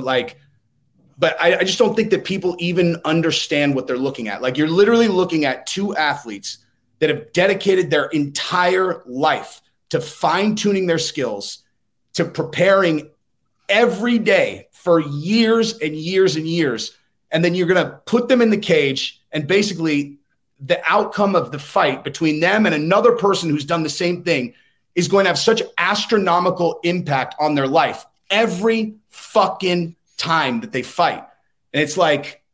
but I just don't think that people even understand what they're looking at. Like, you're literally looking at 2 athletes that have dedicated their entire life to fine-tuning their skills, to preparing every day for years and years and years. And then you're going to put them in the cage, and basically the outcome of the fight between them and another person who's done the same thing is going to have such astronomical impact on their life every fucking time that they fight. And it's like,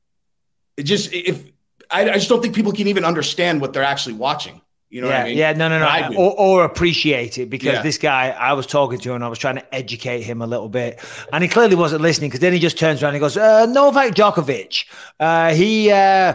I just don't think people can even understand what they're actually watching. You know what I mean? Yeah, no. Or appreciate it, because this guy, I was talking to, and I was trying to educate him a little bit, and he clearly wasn't listening, because then he just turns around and goes, Novak Djokovic, he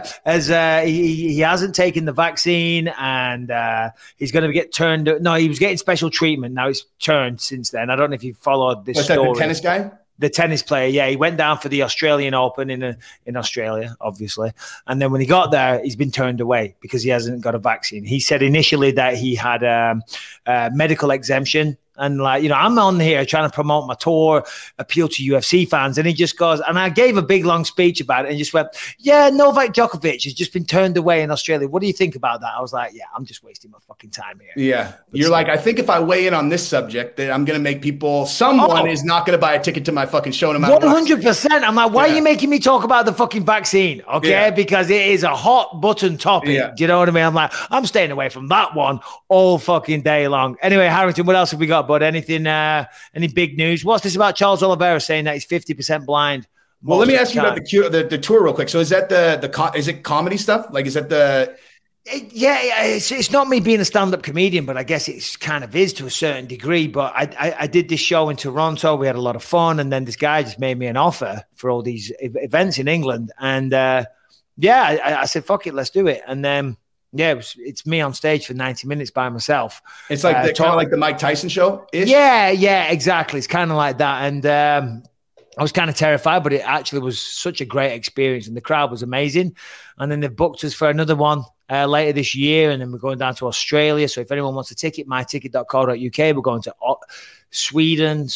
hasn't taken the vaccine, and he's going to get turned. No, he was getting special treatment. Now he's turned since then. I don't know if you followed this story. The tennis guy? The tennis player, yeah, he went down for the Australian Open in Australia, obviously. And then when he got there, he's been turned away because he hasn't got a vaccine. He said initially that he had a medical exemption. And I'm on here trying to promote my tour, appeal to UFC fans. And he just goes, and I gave a big, long speech about it, and just went, yeah, Novak Djokovic has just been turned away in Australia. What do you think about that? I was like, yeah, I'm just wasting my fucking time here. Yeah. You're like, I think if I weigh in on this subject, that I'm going to make someone is not going to buy a ticket to my fucking show no matter 100%. I'm like, why are you making me talk about the fucking vaccine? Okay. Yeah. Because it is a hot button topic. Yeah. Do you know what I mean? I'm like, I'm staying away from that one all fucking day long. Anyway, Harrington, what else have we got? But anything, any big news? What's this about Charles Oliveira saying that he's 50% blind? Well, let me ask you about the tour real quick. So is that is it comedy stuff? Like, is that the? Yeah, it's not me being a stand-up comedian, but I guess it kind of is to a certain degree. But I did this show in Toronto. We had a lot of fun, and then this guy just made me an offer for all these events in England, and I said, "Fuck it, let's do it." And then. Yeah, it's me on stage for 90 minutes by myself. It's like kind of like the Mike Tyson show? Yeah, exactly. It's kind of like that. And I was kind of terrified, but it actually was such a great experience, and the crowd was amazing. And then they booked us for another one later this year, and then we're going down to Australia. So if anyone wants a ticket, myticket.co.uk. We're going to Sweden,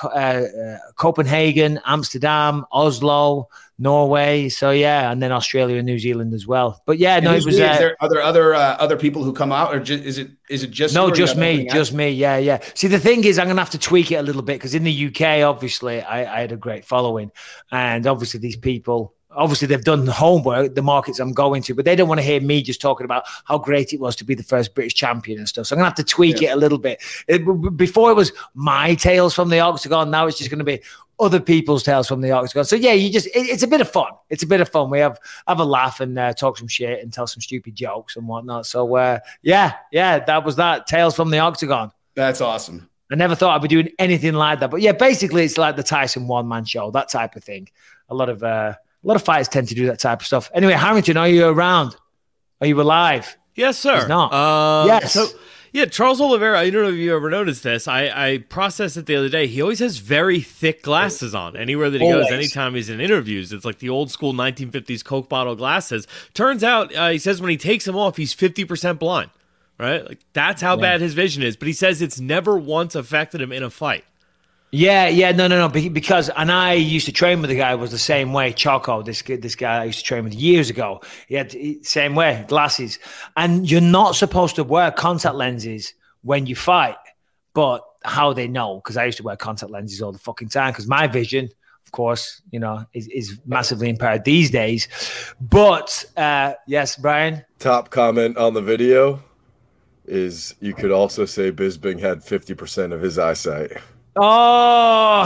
Copenhagen, Amsterdam, Oslo, Norway. So yeah, and then Australia and New Zealand as well. But yeah, no, it was. Are there other people who come out, or is it just no, just me, Yeah. See, the thing is, I'm gonna have to tweak it a little bit because in the UK, obviously, I had a great following, and obviously these people. Obviously, they've done the homework, the markets I'm going to, but they don't want to hear me just talking about how great it was to be the first British champion and stuff. So I'm going to have to tweak it a little bit. Before it was my tales from the Octagon. Now it's just going to be other people's tales from the Octagon. So yeah, it's a bit of fun. It's a bit of fun. We have a laugh and talk some shit and tell some stupid jokes and whatnot. So yeah, that was that. Tales from the Octagon. That's awesome. I never thought I'd be doing anything like that. But yeah, basically it's like the Tyson one-man show, that type of thing. A lot of fighters tend to do that type of stuff. Anyway, Harrington, are you around? Are you alive? Yes, sir. He's not. Yes. So, yeah, Charles Oliveira, I don't know if you ever noticed this. I processed it the other day. He always has very thick glasses on. Anywhere that he goes, anytime he's in interviews, it's like the old school 1950s Coke bottle glasses. Turns out, he says when he takes them off, he's 50% blind, right? Like that's how bad his vision is. But he says it's never once affected him in a fight. Yeah, no. Because, and I used to train with a guy who was the same way, Choco, this guy I used to train with years ago. He had same way, glasses. And you're not supposed to wear contact lenses when you fight. But how they know, because I used to wear contact lenses all the fucking time, because my vision, of course, is massively impaired these days. But, yes, Brian? Top comment on the video is you could also say Bisping had 50% of his eyesight. Oh,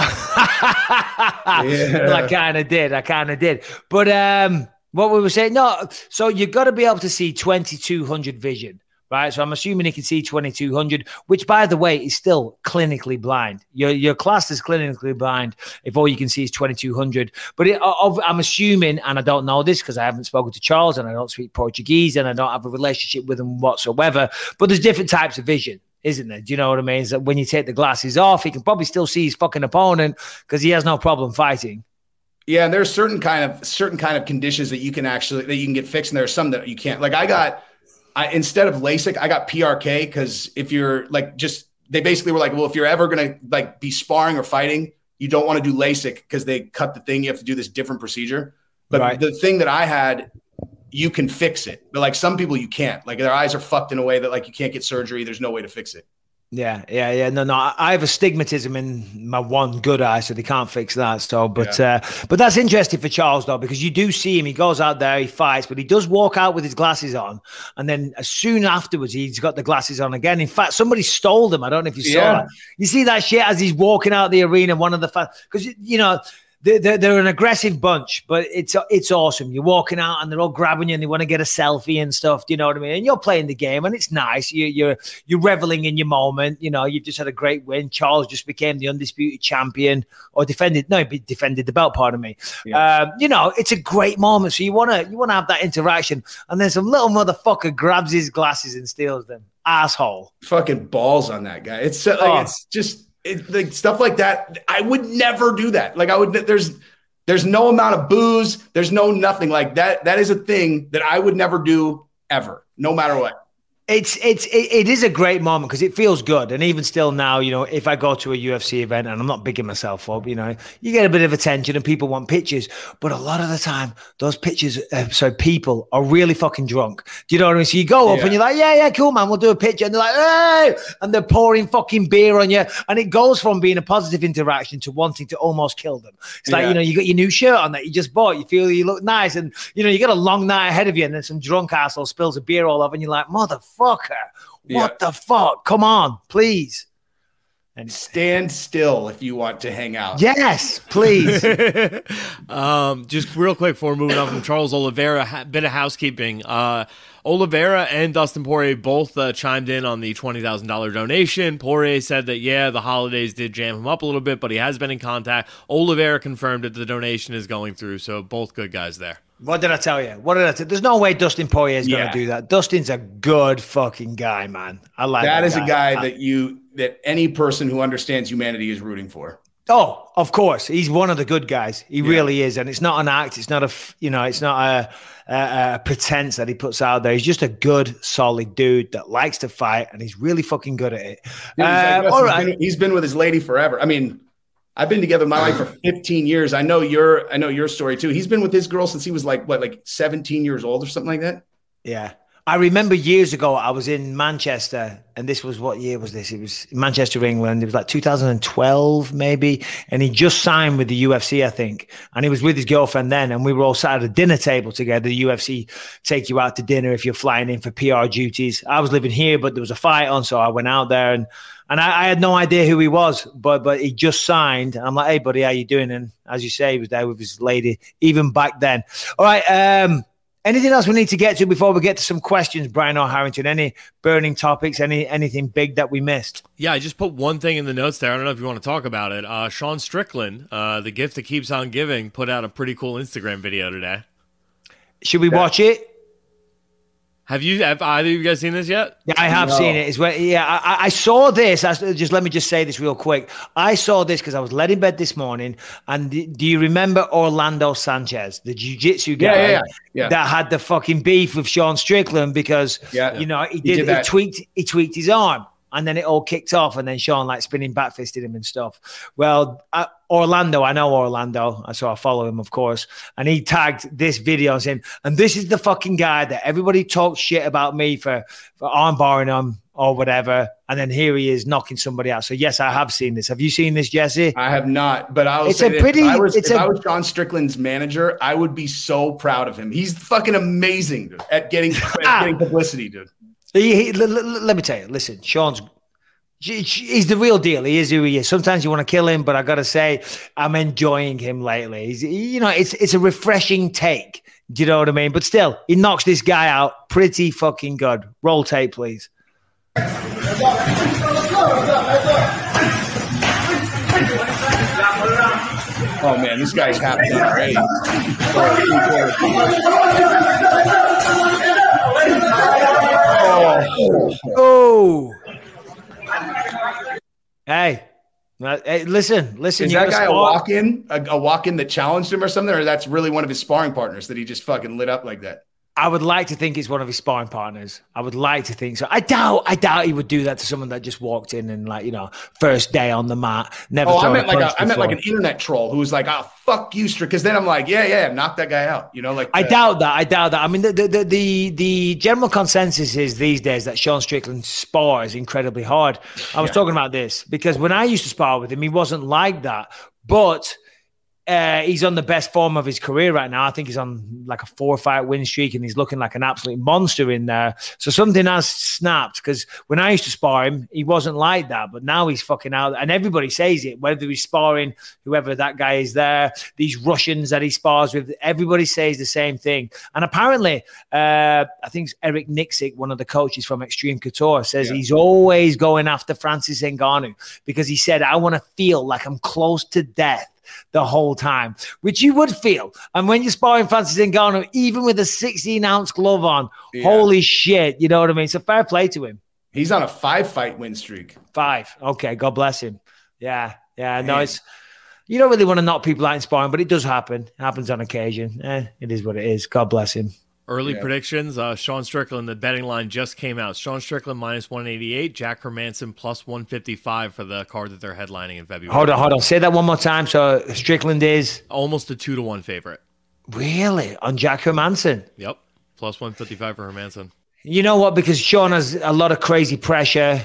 well, I kind of did. But what we were saying, no, so you've got to be able to see 2200 vision, right? So I'm assuming he can see 2200, which, by the way, is still clinically blind. Your class is clinically blind if all you can see is 2200. But I'm assuming, and I don't know this because I haven't spoken to Charles and I don't speak Portuguese and I don't have a relationship with him whatsoever, but there's different types of vision. Isn't there? Do you know what I mean? So when you take the glasses off, he can probably still see his fucking opponent because he has no problem fighting. Yeah, and there's certain kind of conditions that you can get fixed, and there are some that you can't. Like instead of LASIK, I got PRK because if you're they basically were like, well, if you're ever gonna be sparring or fighting, you don't want to do LASIK because they cut the thing. You have to do this different procedure. But the thing that I had, you can fix it. But some people you can't. Their eyes are fucked in a way that you can't get surgery. There's no way to fix it. Yeah. No. I have astigmatism in my one good eye, so they can't fix that. So, but that's interesting for Charles though, because you do see him. He goes out there, he fights, but he does walk out with his glasses on, and then as soon afterwards, he's got the glasses on again. In fact, somebody stole them. I don't know if you saw that. You see that shit as he's walking out the arena. One of the fans, because They're an aggressive bunch, but it's awesome. You're walking out and they're all grabbing you and they want to get a selfie and stuff. Do you know what I mean? And you're playing the game and it's nice. You're reveling in your moment. You've just had a great win. Charles just became the undisputed champion, or he defended the belt. Pardon me. Yeah. It's a great moment. So you want to have that interaction, and then some little motherfucker grabs his glasses and steals them. Asshole. Fucking balls on that guy. It's it's just. Stuff like that, I would never do that. There's no amount of booze. There's no nothing like that. That is a thing that I would never do ever, no matter what. It is a great moment because it feels good. And even still now, if I go to a UFC event, and I'm not bigging myself up, you get a bit of attention and people want pictures. But a lot of the time, those people are really fucking drunk. Do you know what I mean? So you go up and you're like, yeah, cool, man, we'll do a picture. And they're like, hey! And they're pouring fucking beer on you. And it goes from being a positive interaction to wanting to almost kill them. It's like, you got your new shirt on that you just bought. You feel you look nice. And, you got a long night ahead of you. And then some drunk asshole spills a beer all over and you're like, motherfucker. What the fuck? Come on, please. And stand still if you want to hang out. Yes, please. Just real quick before moving on from Charles Oliveira, bit of housekeeping. Oliveira and Dustin Poirier both chimed in on the $20,000 donation. Poirier said that, the holidays did jam him up a little bit, but he has been in contact. Oliveira confirmed that the donation is going through, so both good guys there. What did I tell you? There's no way Dustin Poirier is going to do that. Dustin's a good fucking guy, man. I like that. That is a guy that any person who understands humanity is rooting for. Oh, of course. He's one of the good guys. He really is. And it's not an act. It's not it's not a pretense that he puts out there. He's just a good, solid dude that likes to fight, and he's really fucking good at it. All right. He's been with his lady forever. I mean, I've been together with my wife for 15 years. I know your story too. He's been with his girl since he was like 17 years old or something like that. Yeah. I remember years ago, I was in Manchester, and this was, what year was this? It was Manchester, England. It was like 2012, maybe. And he just signed with the UFC, I think. And he was with his girlfriend then. And we were all sat at a dinner table together. The UFC take you out to dinner if you're flying in for PR duties. I was living here, but there was a fight on. So I went out there, and I had no idea who he was, but he just signed. And I'm like, hey, buddy, how you doing? And as you say, he was there with his lady, even back then. All right. Anything else we need to get to before we get to some questions, Brian or Harrington? Any burning topics, anything big that we missed? Yeah, I just put one thing in the notes there. I don't know if you want to talk about it. Sean Strickland, the gift that keeps on giving, put out a pretty cool Instagram video today. Should we watch it? Have either of you guys seen this yet? Yeah, I have seen it. I saw this. Let me just say this real quick. I saw this because I was led in bed this morning. And do you remember Orlando Sanchez, the jiu-jitsu guy that had the fucking beef with Sean Strickland because he tweaked his arm, and then it all kicked off, and then Sean like spinning back fisted him and stuff. Well, Orlando, I know Orlando, so I follow him, of course, and he tagged this video saying, and this is the fucking guy that everybody talks shit about me for arm barring him or whatever, and then here he is knocking somebody out. So yes, I have seen this. Have you seen this, Jesse? I have not, but if I was Sean Strickland's manager, I would be so proud of him. He's fucking amazing, dude, at getting publicity, dude. Let me tell you, listen, he's the real deal. He is who he is. Sometimes you want to kill him, but I got to say, I'm enjoying him lately. It's a refreshing take. Do you know what I mean? But still, he knocks this guy out pretty fucking good. Roll tape, please. Oh, man, this guy's half done already. Oh. Hey, listen. Is that guy a walk-in that challenged him or something, or that's really one of his sparring partners that he just fucking lit up like that? I would like to think it's one of his sparring partners. I would like to think so. I doubt he would do that to someone that just walked in and first day on the mat. I meant like an internet troll who was like, "Oh, fuck you, Strick." Because then I'm like, yeah, knock that guy out. I doubt that. I mean, the general consensus is these days that Sean Strickland spar is incredibly hard. I was talking about this because when I used to spar with him, he wasn't like that, but. He's on the best form of his career right now. I think he's on like a 4-fight win streak, and he's looking like an absolute monster in there. So something has snapped because when I used to spar him, he wasn't like that. But now he's fucking out, and everybody says it. Whether he's sparring whoever that guy is there, these Russians that he spars with, everybody says the same thing. And apparently, I think it's Eric Nixick, one of the coaches from Extreme Couture, says he's always going after Francis Ngannou because he said, "I want to feel like I'm close to death the whole time," which you would feel. And when you're sparring Francis Ngannou, even with a 16-ounce glove on, holy shit, you know what I mean? So fair play to him. He's on a 5-fight win streak. 5. Okay, God bless him. Yeah. No, it's you don't really want to knock people out in sparring, but it does happen. It happens on occasion. It is what it is. God bless him. Early predictions, Sean Strickland, the betting line just came out. Sean Strickland minus 188, Jack Hermanson plus 155 for the card that they're headlining in February. Hold on. Say that one more time. So Strickland is? Almost a 2-1 favorite. Really? On Jack Hermanson? Yep. Plus 155 for Hermanson. You know what? Because Sean has a lot of crazy pressure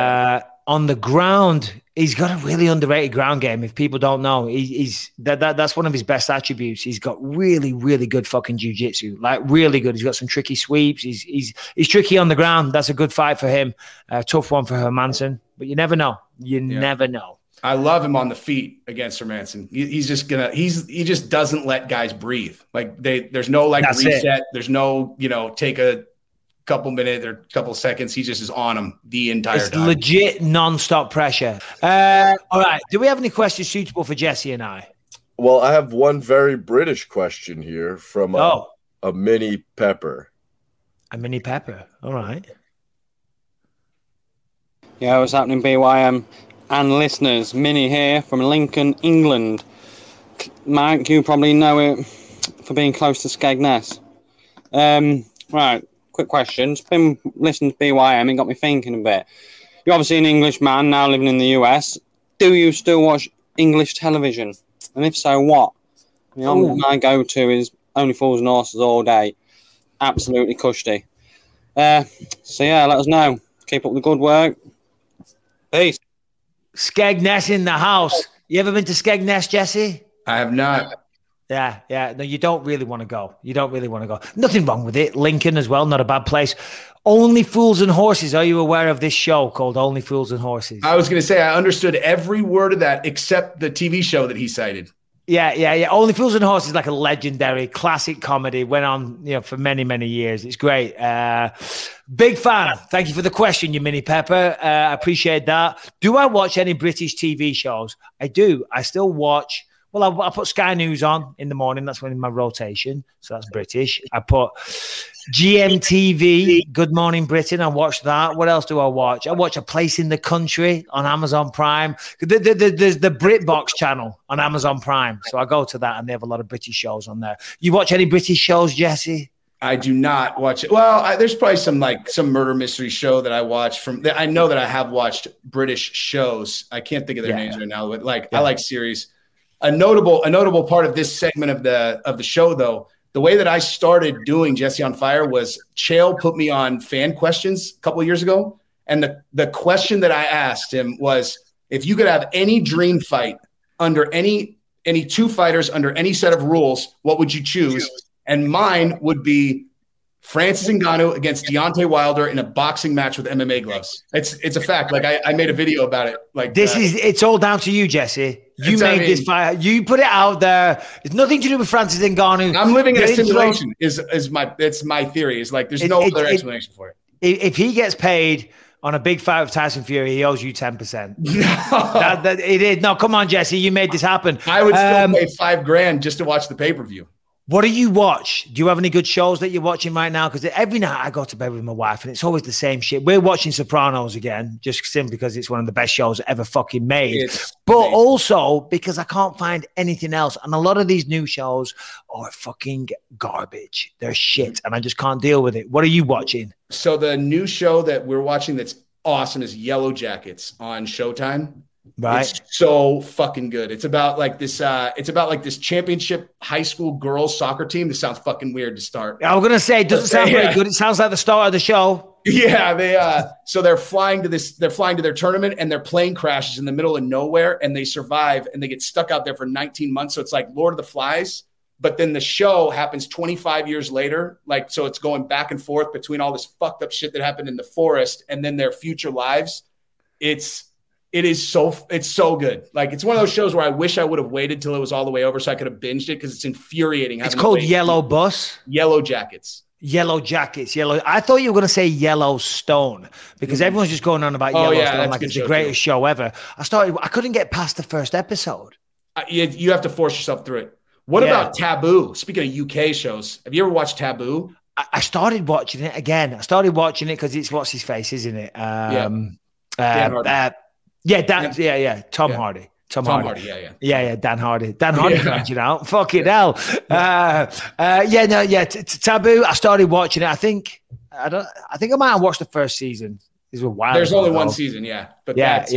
on the ground. He's got a really underrated ground game. If people don't know, that's one of his best attributes. He's got really, really good fucking jiu-jitsu, like really good. He's got some tricky sweeps. He's tricky on the ground. That's a good fight for him. Tough one for Hermanson, but you never know. Never know. I love him on the feet against Hermanson. He just doesn't let guys breathe. Like there's no that's reset. It. There's no take a couple minutes or couple seconds. He just is on him the entire time. Legit non-stop pressure. All right. Do we have any questions suitable for Jesse and I? Well, I have one very British question here from a mini Pepper. A mini Pepper. All right. Yeah, what's happening, BYM? and listeners. Minnie here from Lincoln, England. Mike, you probably know it for being close to Skegness. Right, quick question. It's been listening to BYM and got me thinking a bit. You're obviously an English man now living in the US. Do you still watch English television? And if so, what? I mean, my go-to is Only Fools and Horses all day. Absolutely cushy. So yeah, let us know. Keep up the good work. Peace. Skegness in the house. You ever been to Skegness, Jesse? I have not. Yeah. No, you don't really want to go. Nothing wrong with it. Lincoln as well, not a bad place. Only Fools and Horses. Are you aware of this show called Only Fools and Horses? I was going to say I understood every word of that except the TV show that he cited. Yeah. Only Fools and Horses is like a legendary classic comedy. Went on, for many, many years. It's great. Big fan. Thank you for the question, you mini pepper. I appreciate that. Do I watch any British TV shows? I do. I still watch. Well, I put Sky News on in the morning. That's when in my rotation. So that's British. I put GMTV, Good Morning Britain. I watch that. What else do I watch? I watch A Place in the Country on Amazon Prime. There's the BritBox channel on Amazon Prime. So I go to that and they have a lot of British shows on there. You watch any British shows, Jesse? I do not watch it. Well, there's probably some murder mystery show that I watch I know that I have watched British shows. I can't think of their names right now, but I like series. A notable part of this segment of the show, though, the way that I started doing Jesse on Fire was Chael put me on fan questions a couple of years ago. And the question that I asked him was, if you could have any dream fight under any two fighters under any set of rules, what would you choose? And mine would be Francis Ngannou against Deontay Wilder in a boxing match with MMA gloves. It's a fact. I made a video about it. It's all down to you, Jesse. You made this fight. You put it out there. It's nothing to do with Francis Ngannou. I'm living in a simulation. It's my theory. Is there's no other explanation for it. If he gets paid on a big fight with Tyson Fury, he owes you 10%. It is. No, come on, Jesse. You made this happen. I would still pay $5,000 just to watch the pay-per-view. What do you watch? Do you have any good shows that you're watching right now? Because every night I go to bed with my wife and it's always the same shit. We're watching Sopranos again, just simply because it's one of the best shows ever fucking made. But also because I can't find anything else. And a lot of these new shows are fucking garbage. They're shit and I just can't deal with it. What are you watching? So the new show that we're watching that's awesome is Yellow Jackets on Showtime. Right. It's so fucking good. It's about this championship high school girls soccer team. This sounds fucking weird to start. I was going to say, it doesn't sound very good. It sounds like the start of the show. Yeah. So they're flying to their tournament and their plane crashes in the middle of nowhere and they survive and they get stuck out there for 19 months. So it's like Lord of the Flies, but then the show happens 25 years later. So it's going back and forth between all this fucked up shit that happened in the forest and then their future lives. It's so good. It's one of those shows where I wish I would have waited till it was all the way over so I could have binged it because it's infuriating. It's called Yellow Bus. Yellow Jackets. I thought you were going to say Yellowstone because everyone's just going on about Yellowstone like it's the greatest show ever. I couldn't get past the first episode. You have to force yourself through it. What about Taboo? Speaking of UK shows, have you ever watched Taboo? I started watching it again. I started watching it because it's what's his face, isn't it? Dan Hardy. Tom Hardy. Dan Hardy. Dan Hardy fans, fucking hell. Taboo. I started watching it. I think I might have watched the first season. This was a while. There's only one season, but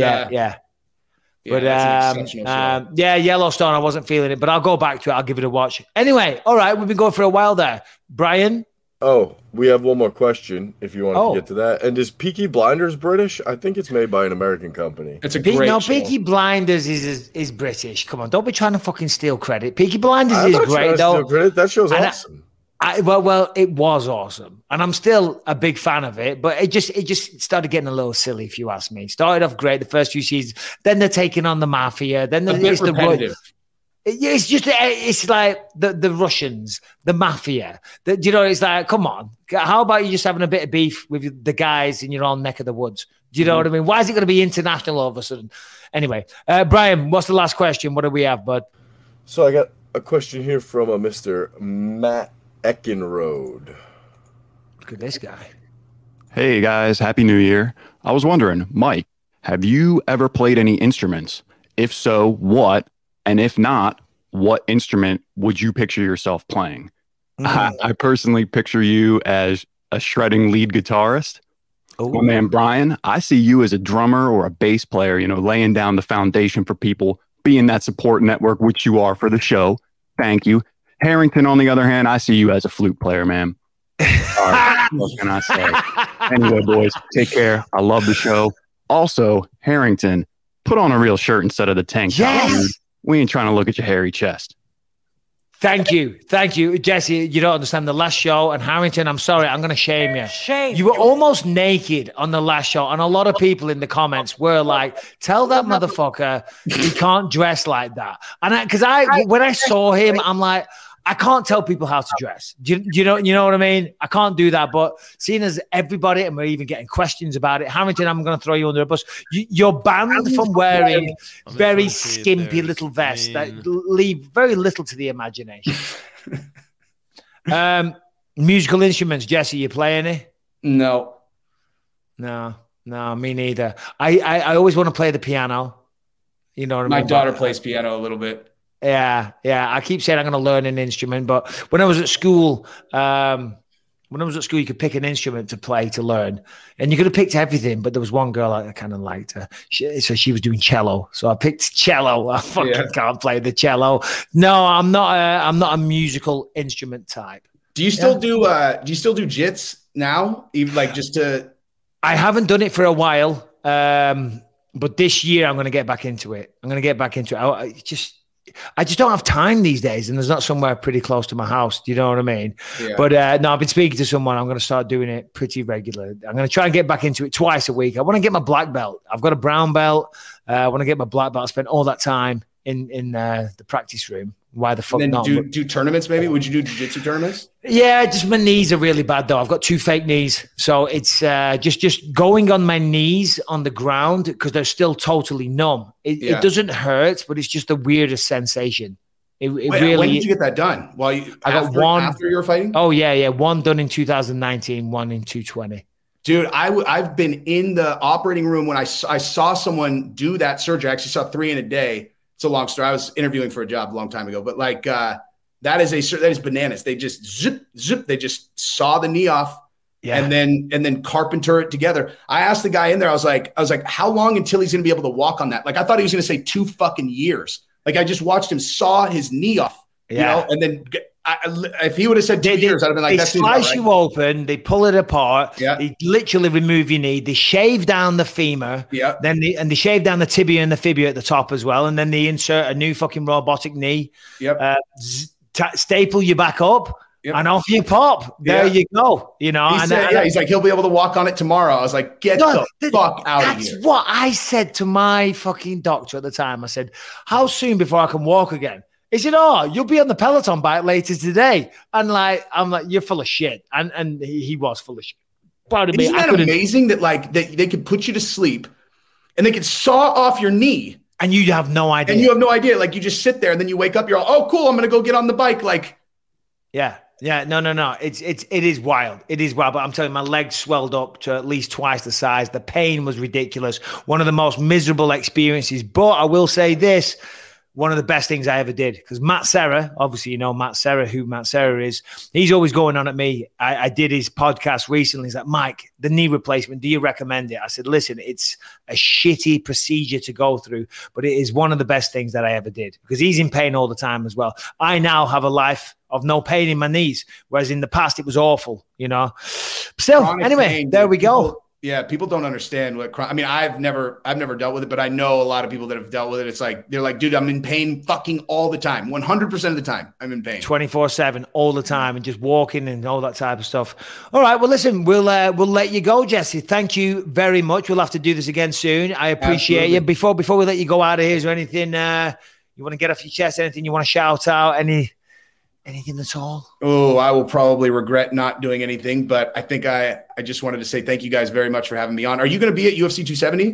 Yellowstone. I wasn't feeling it, but I'll go back to it. I'll give it a watch. Anyway, all right, we've been going for a while there, Brian. Oh, we have one more question if you want to get to that. And is Peaky Blinders British? I think it's made by an American company. It's a great show. Peaky Blinders is British. Come on, don't be trying to fucking steal credit. Peaky Blinders is great, though. That show's awesome. Well, it was awesome, and I'm still a big fan of it. But it just started getting a little silly, if you ask me. Started off great the first few seasons, then they're taking on the mafia, then it's repetitive. It's like the Russians, the mafia. It's like, come on, how about you just having a bit of beef with the guys in your own neck of the woods? Do you know what I mean? Why is it going to be international all of a sudden? Anyway, Brian, what's the last question? What do we have, bud? So I got a question here from a Mr. Matt Eckenrode. Look at this guy. Hey guys, Happy New Year. I was wondering, Mike, Have you ever played any instruments? If so, what? And if not, what instrument would you picture yourself playing? I personally picture you as a shredding lead guitarist. My man Brian, I see you as a drummer or a bass player, laying down the foundation for people, being that support network, which you are for the show. Thank you. Harrington, on the other hand, I see you as a flute player, man. All right, what can I say? Anyway, boys, take care. I love the show. Also, Harrington, put on a real shirt instead of the tank top. Dude. We ain't trying to look at your hairy chest. Thank you. Jesse, you don't understand the last show. And Harrington, I'm sorry, I'm going to shame you. You were almost naked on the last show. And a lot of people in the comments were like, tell that motherfucker he can't dress like that. And when I saw him, I'm like, I can't tell people how to dress. Do you know what I mean? I can't do that. But seeing as everybody, and we're even getting questions about it, Harrington, I'm going to throw you under a bus. You're banned from wearing very skimpy little vests that leave very little to the imagination. Musical instruments, Jesse, you play any? No, me neither. I always want to play the piano. You know what I mean? My daughter plays piano a little bit. Yeah. I keep saying I'm going to learn an instrument, but when I was at school, you could pick an instrument to play to learn, and you could have picked everything. But there was one girl I kind of liked her, so she was doing cello. So I picked cello. I fucking can't play the cello. No, I'm not a musical instrument type. Do you still do jits now? Even I haven't done it for a while, but this year I'm going to get back into it. I just don't have time these days, and there's not somewhere pretty close to my house. Do you know what I mean? Yeah. But no, I've been speaking to someone. I'm going to start doing it pretty regular. I'm going to try and get back into it twice a week. I want to get my black belt. I've got a brown belt. I want to get my black belt. I spent all that time in the practice room. Why the fuck not? Do tournaments maybe? Would you do jiu-jitsu tournaments? Yeah, just my knees are really bad though. I've got 2 fake knees. So it's just going on my knees on the ground because they're still totally numb. It doesn't hurt, but it's just the weirdest sensation. When did you get that done? I got one after you were fighting? Oh, yeah. One done in 2019, one in 2020. Dude, I've been in the operating room when I saw someone do that surgery. I actually saw 3 in a day. It's a long story. I was interviewing for a job a long time ago, but that is bananas. They just zip. They just saw the knee off, and then carpenter it together. I asked the guy in there. I was like, how long until he's going to be able to walk on that? Like, I thought he was going to say 2 fucking years. Like, I just watched him saw his knee off, and then if he would have said 2 years, I'd have been like, they slice you open, they pull it apart, they literally remove your knee, they shave down the femur, then they shave down the tibia and the fibula at the top as well, and then they insert a new fucking robotic knee, staple you back up, and off you pop. There you go. You know, he's like, he'll be able to walk on it tomorrow. I was like, get the fuck out of here. That's what I said to my fucking doctor at the time. I said, how soon before I can walk again? He said, oh, you'll be on the Peloton bike later today. And I'm like, you're full of shit. And he was full of shit. Pardon me. Isn't that amazing that they could put you to sleep and they could saw off your knee? And you have no idea. And you have no idea. Like, you just sit there and then you wake up, you're all, oh, cool, I'm going to go get on the bike. Like, yeah. No. It is wild. It is wild. But I'm telling you, my legs swelled up to at least twice the size. The pain was ridiculous. One of the most miserable experiences. But I will say this, one of the best things I ever did, because Matt Serra, obviously, you know Matt Serra, who Matt Serra is. He's always going on at me. I did his podcast recently. He's like, Mike, the knee replacement, do you recommend it? I said, listen, it's a shitty procedure to go through, but it is one of the best things that I ever did, because he's in pain all the time as well. I now have a life of no pain in my knees, whereas in the past it was awful, you know. Still, chronic anyway, pain, there we go. People don't understand what. I mean, I've never dealt with it, but I know a lot of people that have dealt with it. It's like they're like, dude, I'm in pain fucking all the time, 100% of the time. I'm in pain, 24/7, all the time, and just walking and all that type of stuff. All right, well, listen, we'll let you go, Jesse. Thank you very much. We'll have to do this again soon. I appreciate you. Before we let you go out of here, is there anything you want to get off your chest? Anything you want to shout out? Anything at all? Oh, I will probably regret not doing anything, but I think I just wanted to say thank you guys very much for having me on. Are you going to be at UFC 270?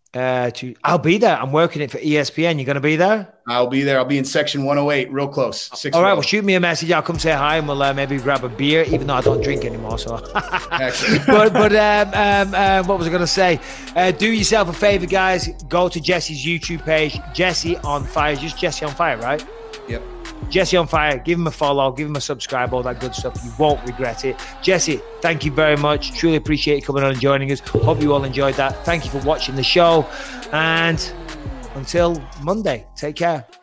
I'll be there. I'm working it for ESPN. You're going to be there? I'll be there. I'll be in section 108, real close. All right, well, shoot me a message. I'll come say hi, and we'll maybe grab a beer, even though I don't drink anymore. So, but what was I going to say? Do yourself a favor, guys. Go to Jesse's YouTube page, Jesse on Fire. Just Jesse on Fire, right? Yep. Jesse on Fire. Give him a follow. Give him a subscribe. All that good stuff. You won't regret it. Jesse, thank you very much. Truly appreciate you coming on and joining us. Hope you all enjoyed that. Thank you for watching the show. And until Monday, take care.